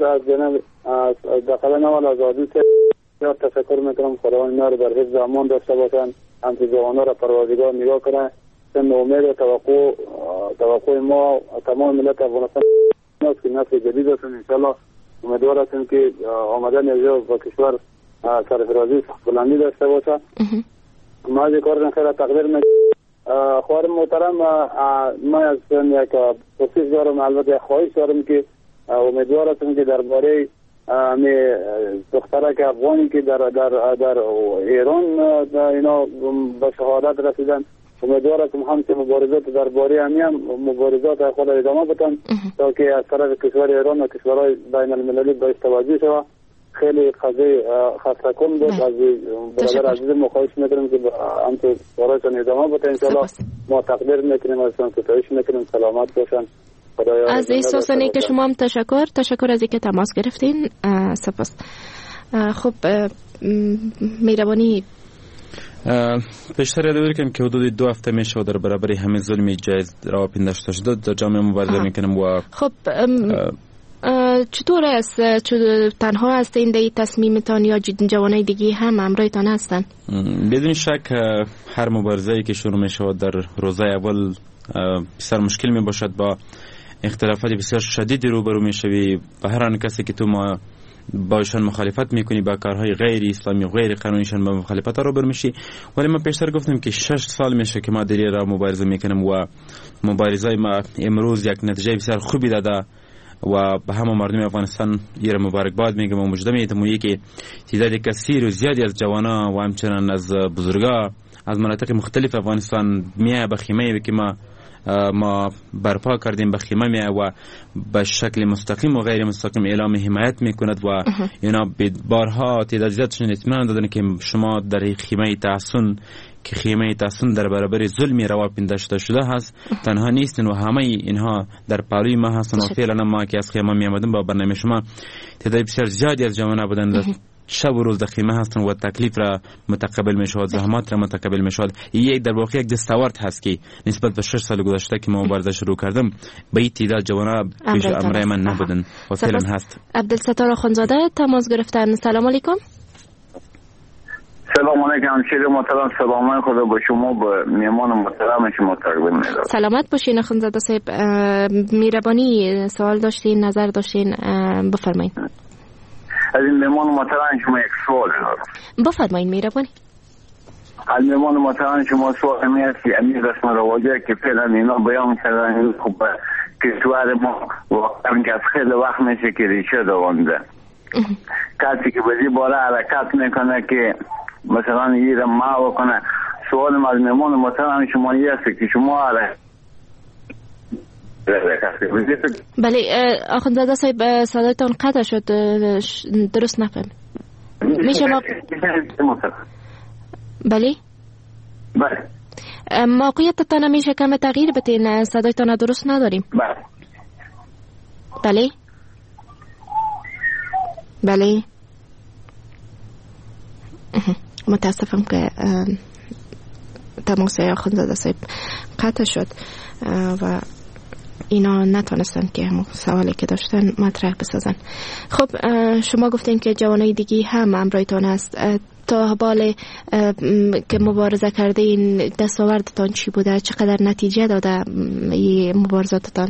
داخل نوال از عادی زیاد تشکر میکنم. خداوند اینا رو در حفظ امان داشته باشن، همچنین جوانان را پروردگار نگاه کنه. سن امید و توقع ما تمام ملت افغانستان است که نسل جدید است. انشالله امیدوار هستیم که آمدن از با کشور سرفرازی بلندی داشته باشه. ما از کار خیر تقدیر میکنم. خواهر محترم ما از یک پرسش دارم، البته خواهش دارم که امیدوار هستم که درباره دخترک افغانی که در ایران اینا به شهادت رسیدن امیدوار هستم همچه مبارزات درباره هم مبارزات خود ادامه بدن تا که از طرف کشور ایران و کشورهای بین المللی باید توجه شود. خیلی قضیه خسته کن بود. از برادر عزیز مخواهش میکنم که همچه برایشان ادامه بده. انشاءالله ما تقدیر میکنیم ازشان ستایش میکنیم. سلامت باشن. از احساسانی که شما هم تشکر از اینکه تماس گرفتین. سپاس. خب میروانی پیشتر یاد کنم که حدود 2 هفته میشه در برابر همه ظلم جایز راهپینداشته شده در جامعه مبارزه میکنم و خب چطور است؟ تنها هستین در این تصمیمتان یا جوانای دیگه هم همراهتان هستن؟ بدون شک هر مبارزه‌ای که شروع میشه در روزهای اول بسیار مشکل می باشد، با اختلافات بسیار شدیدی روبرو میشوی و هر آن کسی که تو ما باشن مخالفت میکنی با کارهای غیر اسلامی و غیر قانونیشان با مخالفت روبرو میشی. ولی من پیشتر گفتم که 6 سال میشه که ما در این راه مبارزه میکنم و مبارزه ما امروز یک نتیجه بسیار خوبی داده و به همه مردم افغانستان ایره مبارکباد میگم و مجده میتم که تعداد کثیر و زیادی از جوانا و همچنان از بزرگا از مناطق مختلف افغانستان میه به خیمه که ما برپا کردیم به خیمه میه و به شکل مستقیم و غیر مستقیم اعلام حمایت میکند و اینا بارها تعداد زیادشون اطمینان دادن که شما در خیمه تحسن که خیمه تحسن در برابر ظلم راهپینداشته شده هست تنها نیستن و همه اینها در پالوی ما هستن و فعلا ما که از خیمه می آمدیم با برنامه شما تعداد بسیار زیادی از جوانان بودند شب و روز در خیمه هستن و تکلیف را متقبل می شود، زحمات را متقبل می شود. این در واقع یک دستاورد هست که نسبت به 6 سال گذشته که ما مبارزه شروع کردم به این تعداد جوانان پیش امر من نبودن و فعلا هست. عبدالستار آخوندزاده تماس گرفتن. سلام علیکم. سلام علیکم شیر محترم، سلام خدا با شما با میهمان محترم شما تقدیم می‌کنم. سلامت باشین آخوندزاده صاحب. میربانی سوال داشتین، نظر داشتین، بفرمایید. از این میهمان محترم شما یک سوال دارم. بفرمایید میربانی. از میهمان محترم شما سوال میاد که امیر رسم رواجه که فعلا اینا بیان کردن خوب کشور ما واقعا که خیلی وقت میشه که ریشه دوانده. کسی که به این باره حرکت میکنه که مثلا یه را ما بکنه. سوال از میمون محترم شما یه است که شما بله آخوندزاده صاحب صدایتان قطع شد، درست نفهم. میشه ما بله موقعیتتان میشه کم تغییر بتین، صدایتان درست نداریم. بله بله متاسفم که تماس آخوندزاده صاحب قطع شد و اینا نتونستن که همون سوالی که داشتن مطرح بسازن. خب شما گفتین که جوانای دیگی هم همراهتان هست. تا بال که مبارزه کرده این دستاوردتان چی بوده؟ چقدر نتیجه داده این مبارزاتتان؟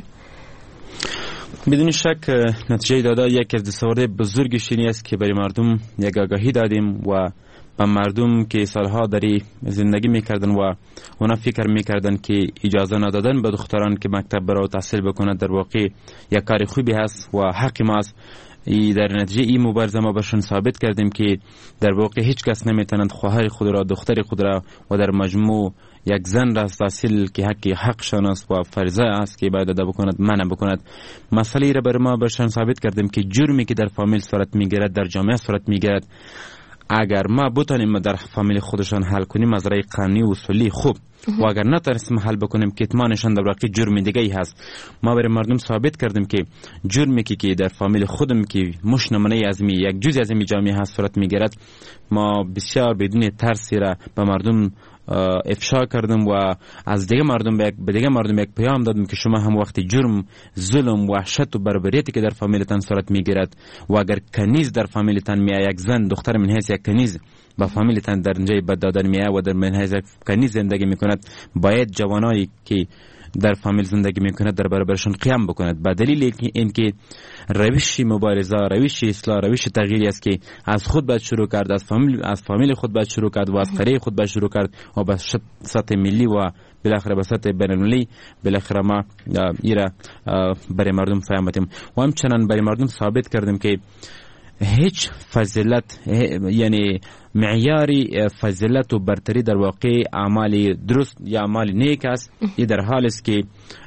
بدون شک نتیجه داده یکی از دستاورد بزرگش این است که برای مردم یک آگاهی دادیم و به مردم که سالها داری زندگی میکردن و اونا فکر میکردن که اجازه ندادن به دختران که مکتب برای تحصیل بکنند در واقع یک کار خوبی هست و حق ما است. در نتیجه این مبارزه ما برشون ثابت کردیم که در واقع هیچ کس نمیتونند خواهر خود را، دختر خود را و در مجموع یک زن را تحصیل که حقشان است و فرضه است که باید ادا بکند منع بکند. مسئله را بر ما برشون ثابت کردیم که جرمی که در فامیل صورت میگیرد در جامعه صورت میگیرد اگر ما بتانیم در فامیل خودشان حل کنیم از رای قانونی و اصولی خوب و اگر نتونستیم حل بکنیم کتمانشان در واقع جرم دیگه ای هست. ما برای مردم ثابت کردیم که جرمی که در فامیل خودم که مش نمونه از می یک جزء از می جامعه هست صورت میگیرد ما بسیار بدون ترسی را به مردم افشا کردم و از دیگه مردم به دیگه مردم یک پیام دادم که شما هم وقتی جرم، ظلم، وحشت و بربریتی که در فامیلتان صورت میگیرد و اگر کنیز در فامیلتان میاد، یک زن دختر من حیث یک کنیز با فامیلتان در جای بد دادن میاد و در من حیث یک کنیز زندگی میکند، باید جوانایی که در فامیل زندگی میکند در برابرشون قیام بکند. به دلیل اینکه روش مبارزه، روش اصلاح، روش تغییری است که از خود باید شروع کرد، از فامیل خود باید شروع کرد و از قریه خود باید شروع کرد و به سطح ملی و بالاخره به سطح بین‌المللی بالاخره ما ایرا برای مردم فهمتیم و همچنان برای مردم ثابت کردیم که هیچ فضیلت یعنی معیاری فضیلت و برتری در واقع اعمال درست یا اعمال نیک است. این در حال است که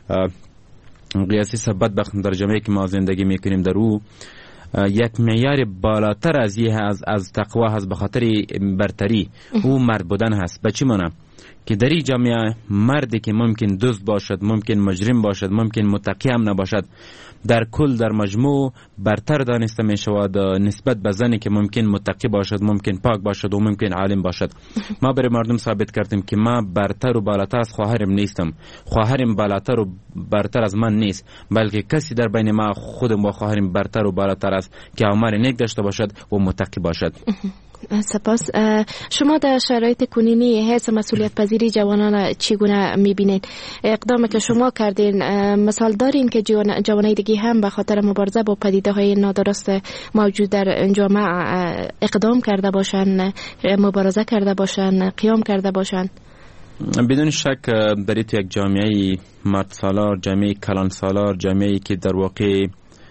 قیاسی سبت بخت در جامعه که ما زندگی میکنیم در او یک معیار بالاتر از یه از تقوا هست به خاطر برتری او مرد بودن هست. به چی معنی؟ که در این جامعه مردی که ممکن دزد باشد، ممکن مجرم باشد، ممکن متقی هم نباشد، در کل در مجموع برتر دانسته می شود نسبت به زنی که ممکن متقی باشد، ممکن پاک باشد و ممکن عالم باشد. ما برای مردم ثابت کردیم که ما برتر و بالاتر از خواهرم نیستم، خواهرم بالاتر و برتر از من نیست، بلکه کسی در بین ما خودم و خواهرم برتر و بالاتر است که عمر نیک داشته باشد و متقی باشد. سپاس. شما در شرایط کنونی حیث مسئولیت پذیری جوانان چگونه میبینید؟ اقدامی که شما کردین مثال دارین که جوانای دیگه هم به خاطر مبارزه با پدیده های نادرست موجود در جامعه اقدام کرده باشن، مبارزه کرده باشن، قیام کرده باشن؟ بدون شک در یک جامعه مرد سالار، جامعه کلان سالار، جامعه که در واقع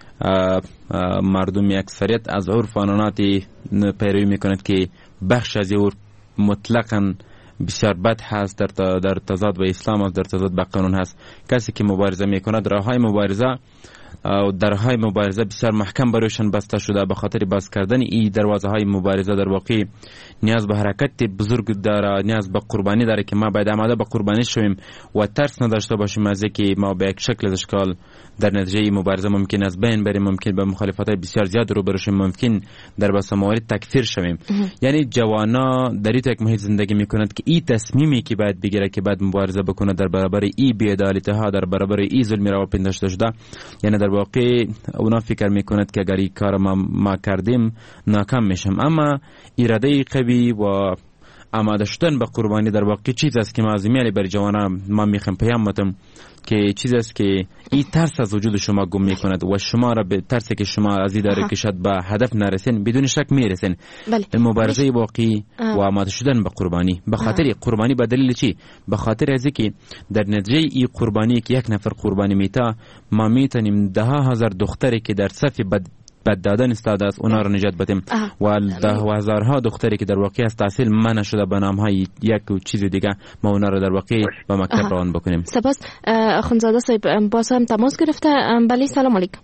مردم اکثریت از عرف و عنعناتی پیروی میکند که بخش از عرف مطلقاً بسیار بد هست، در تضاد با اسلام است، در تضاد با قانون هست. کسی که مبارزه میکند راههای مبارزه و درهای مبارزه بسیار محکم برایشان بسته شده. به خاطر باز کردن این دروازه های مبارزه در واقع نیاز به حرکت بزرگ داره، نیاز به قربانی داره که ما باید آماده به قربانی شویم و ترس نداشته باشیم از اینکه ما به یک شکل اشکال در نتیجه مبارزه ممکن از بین بریم، ممکن به مخالفت های بسیار زیاد رو بروشیم، ممکن در بس موارد تکفیر شویم. یعنی جوانا در یک محیط زندگی میکنند که این تصمیمی که باید بگیره که باید مبارزه بکنه در برابر این بی‌عدالتی ها، در برابر این ظلم روا پنداشته شده، یعنی در واقع اونا فکر میکند که اگر این کار ما کردیم ناکام میشم. اما اراده قوی و آماده شدن به قربانی در واقع چیز است که ما از میلی بر جوانان ما میخوایم پیام بدیم که چیز است که این ترس از وجود شما گم میکند و شما را به ترسی که شما از این داره که شاید به هدف نرسین بدون شک میرسین. مبارزه واقعی و آماده شدن به قربانی. به خاطر قربانی به دلیل چی؟ به خاطر از اینکه در نتیجه این قربانی که یک نفر قربانی میتا ما میتونیم 10,000 دختری که در صف بد دادن استاده است اونا رو نجات بدیم و هزارها دختری که در واقع از تحصیل منع شده به نام های یک و چیز دیگه ما اونا رو در واقع به مکتب روان بکنیم. سپاس. اخوندزاده صاحب باز هم تماس گرفته. بله سلام علیکم.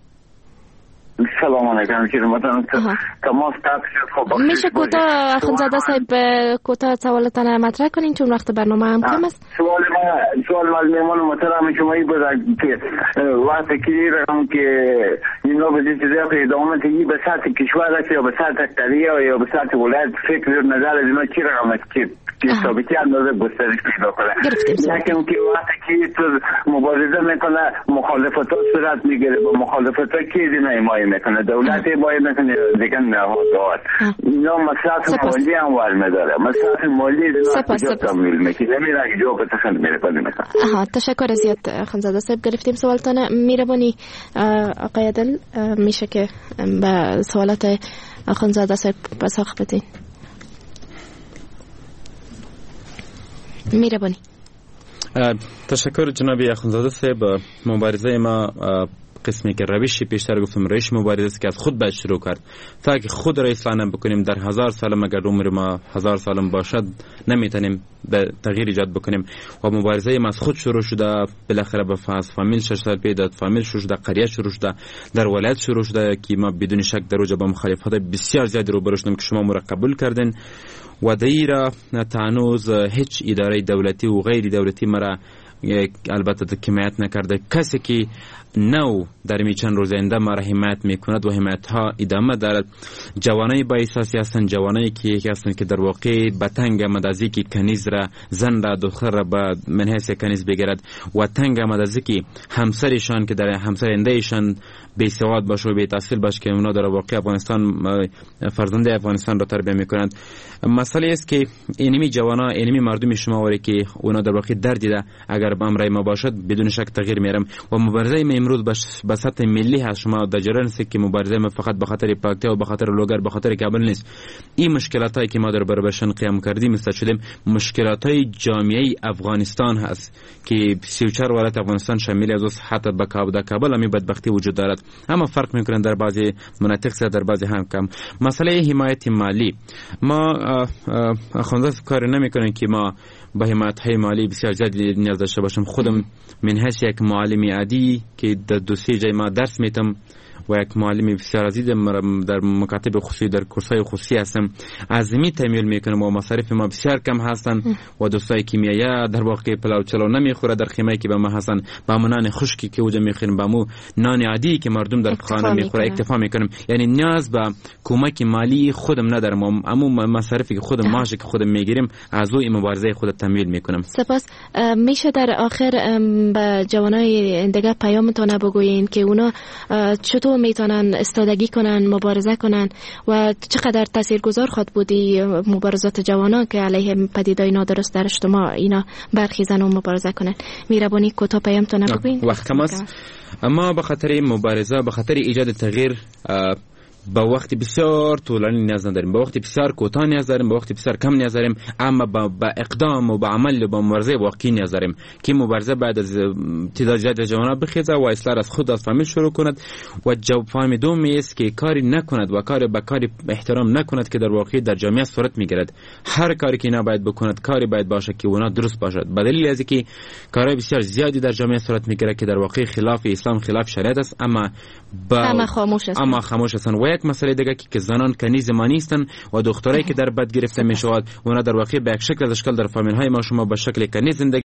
سلام علیکم. تماس قطع شد. خب میشه کوتاه اخوندزاده صاحب کوتاه سوالتان مطرح کنین چون وقت برنامه هم کم است. سوال مهمان محترم شما این بود که وقتی که رقم که اینا به چیزی که ادامه تیجی به سطح کشور است یا به سطح قریه یا به سطح ولایت فکر نظر از اینا چی رقم است که ثابتی اندازه گسترش پیدا کنه. یکم که وقتی که تو مبارزه میکنه مخالفت ها صورت میگیره با مخالفت ها کی دینا حمایت میکنه، دولت حمایت میکنه دیگه نهادات اینا مصرف مالی هم ور میداره، مصرف مالی دینا کجا تمویل میکنه میره جو به تخند میره کنه. تشکر زیاد اخوندزاده صاحب. گرفتیم سوالتان. میربانی آقای عدل میشه که به سوالات اخوندزاده صاحب پاسخ بدین؟ میربانی. تشکر جناب اخوندزاده صاحب. مبارزه ما قسمی که روشی پیشتر گفتم روش مبارزه است که از خود باید شروع کرد تا که خود را اصلاح بکنیم. در 1000 سال اگر عمر ما 1000 سال باشد نمیتونیم به تغییر ایجاد بکنیم و مبارزه ما از خود شروع شده. بالاخره به فامیل 6 سال پیدا فامیل شروع شده، قریه شروع شده، در ولایت شروع شده که ما بدون شک در اوج با مخالفت بسیار زیاد روبرو شدیم که شما مرا قبول کردین و دیره تانوز هیچ اداره دولتی و غیر دولتی مرا البته حمایت نکرده. کسی که نو در می چند روز آینده ما را حمایت میکند و حمایت ها ادامه دارد. جوانای با احساسی هستند، جوانایی که هستند که در واقع به تنگ آمد از اینکه کنیز را زن را دختر را به منحیث کنیز بگیرد و تنگ آمد از اینکه همسرشان که در همسرندهشان بی سواد باشه و بی تحصیل باشه که اونا در واقع افغانستان فرزنده افغانستان را تربیت میکنند. مسئله است که اینمی جوانا اینمی مردم شما وری که اونا در واقع درد دیده اگر به امر ما باشد بدون شک تغییر میارم و مبارزه ما امروز به سطح ملی هست. شما در جریان هستید که مبارزه ما فقط به خاطر پاکتا و به خاطر لوگر به خاطر کابل نیست. این مشکلاتایی که ما در برابرشان قیام کردیم مثل شدیم مشکلاتای جامعه افغانستان هست که 34 ولایت افغانستان شامل است، حتی به کابل هم بدبختی وجود دارد، اما فرق میکنن در بعضی مناطق در بعضی هم کم. مسئله حمایت مالی ما اخوانده کار نمیکنن که ما با حمایت های مالی بسیار زیادی نیاز داشته باشم. خودم من حیث یک معلم عادی که در دوسری جای ما درس میتم و یک معلم بسیار عزیز در مکاتب خصوصی در کورس‌های خصوصی هستم. از می تمایل میکنم و مصارف ما بسیار کم هستن و دوستای کیمیایی در واقع پلاو چلو نمیخوره در خیمه که به ما هستن، با نان خشکی که اونجا میخوریم، با مو نان عادی که مردم در خانه میخوره اکتفا میکنم. یعنی نیاز به کمک مالی خودم ندارم، اما مصارفی که خودم ماشه که خودم میگیریم از اون مبارزه خودم تمویل میکنم. سپاس. میشه در آخر به جوانای دیگه پیامتون بگویین که اونا چطور میتونن استادگی کنن، مبارزه کنن و چقدر تاثیرگذار خود بودی مبارزات جوانان که علیه پدیدهای نادرست در اجتماع اینا برخیزن و مبارزه کنن؟ میربانی کوتاه پیامتون بگویین. وقت کم است، اما به خاطر مبارزه، به خاطر ایجاد تغییر با وقت بسیار طولانی نیاز نداریم، با وقت بسیار کوتاه نیاز داریم، با وقت بسیار کم نیاز داریم، اما با اقدام و با عمل و با مبارزه واقعی نیاز داریم که مبارزه بعد از تعداد زیاد جوانان بخیزه و اصلاح از خود از فامیل شروع کند و فهم دومی است که کاری نکند و کار به کاری احترام نکند که در واقع در جامعه صورت میگیرد. هر کاری که نباید بکند کاری باید باشه که اونا درست باشد، به دلیل از اینکه کارهای بسیار زیادی در جامعه صورت میگیره که در واقع خلاف اسلام، خلاف شریعت است، اما خاموش هستند. و یک مسئله دیگه که زنان کنیز ما نیستن و دخترایی که در بد گرفته میشود اونا در واقع به یک شکل از اشکال در فامیل های ما شما به شکل کنیز زندگی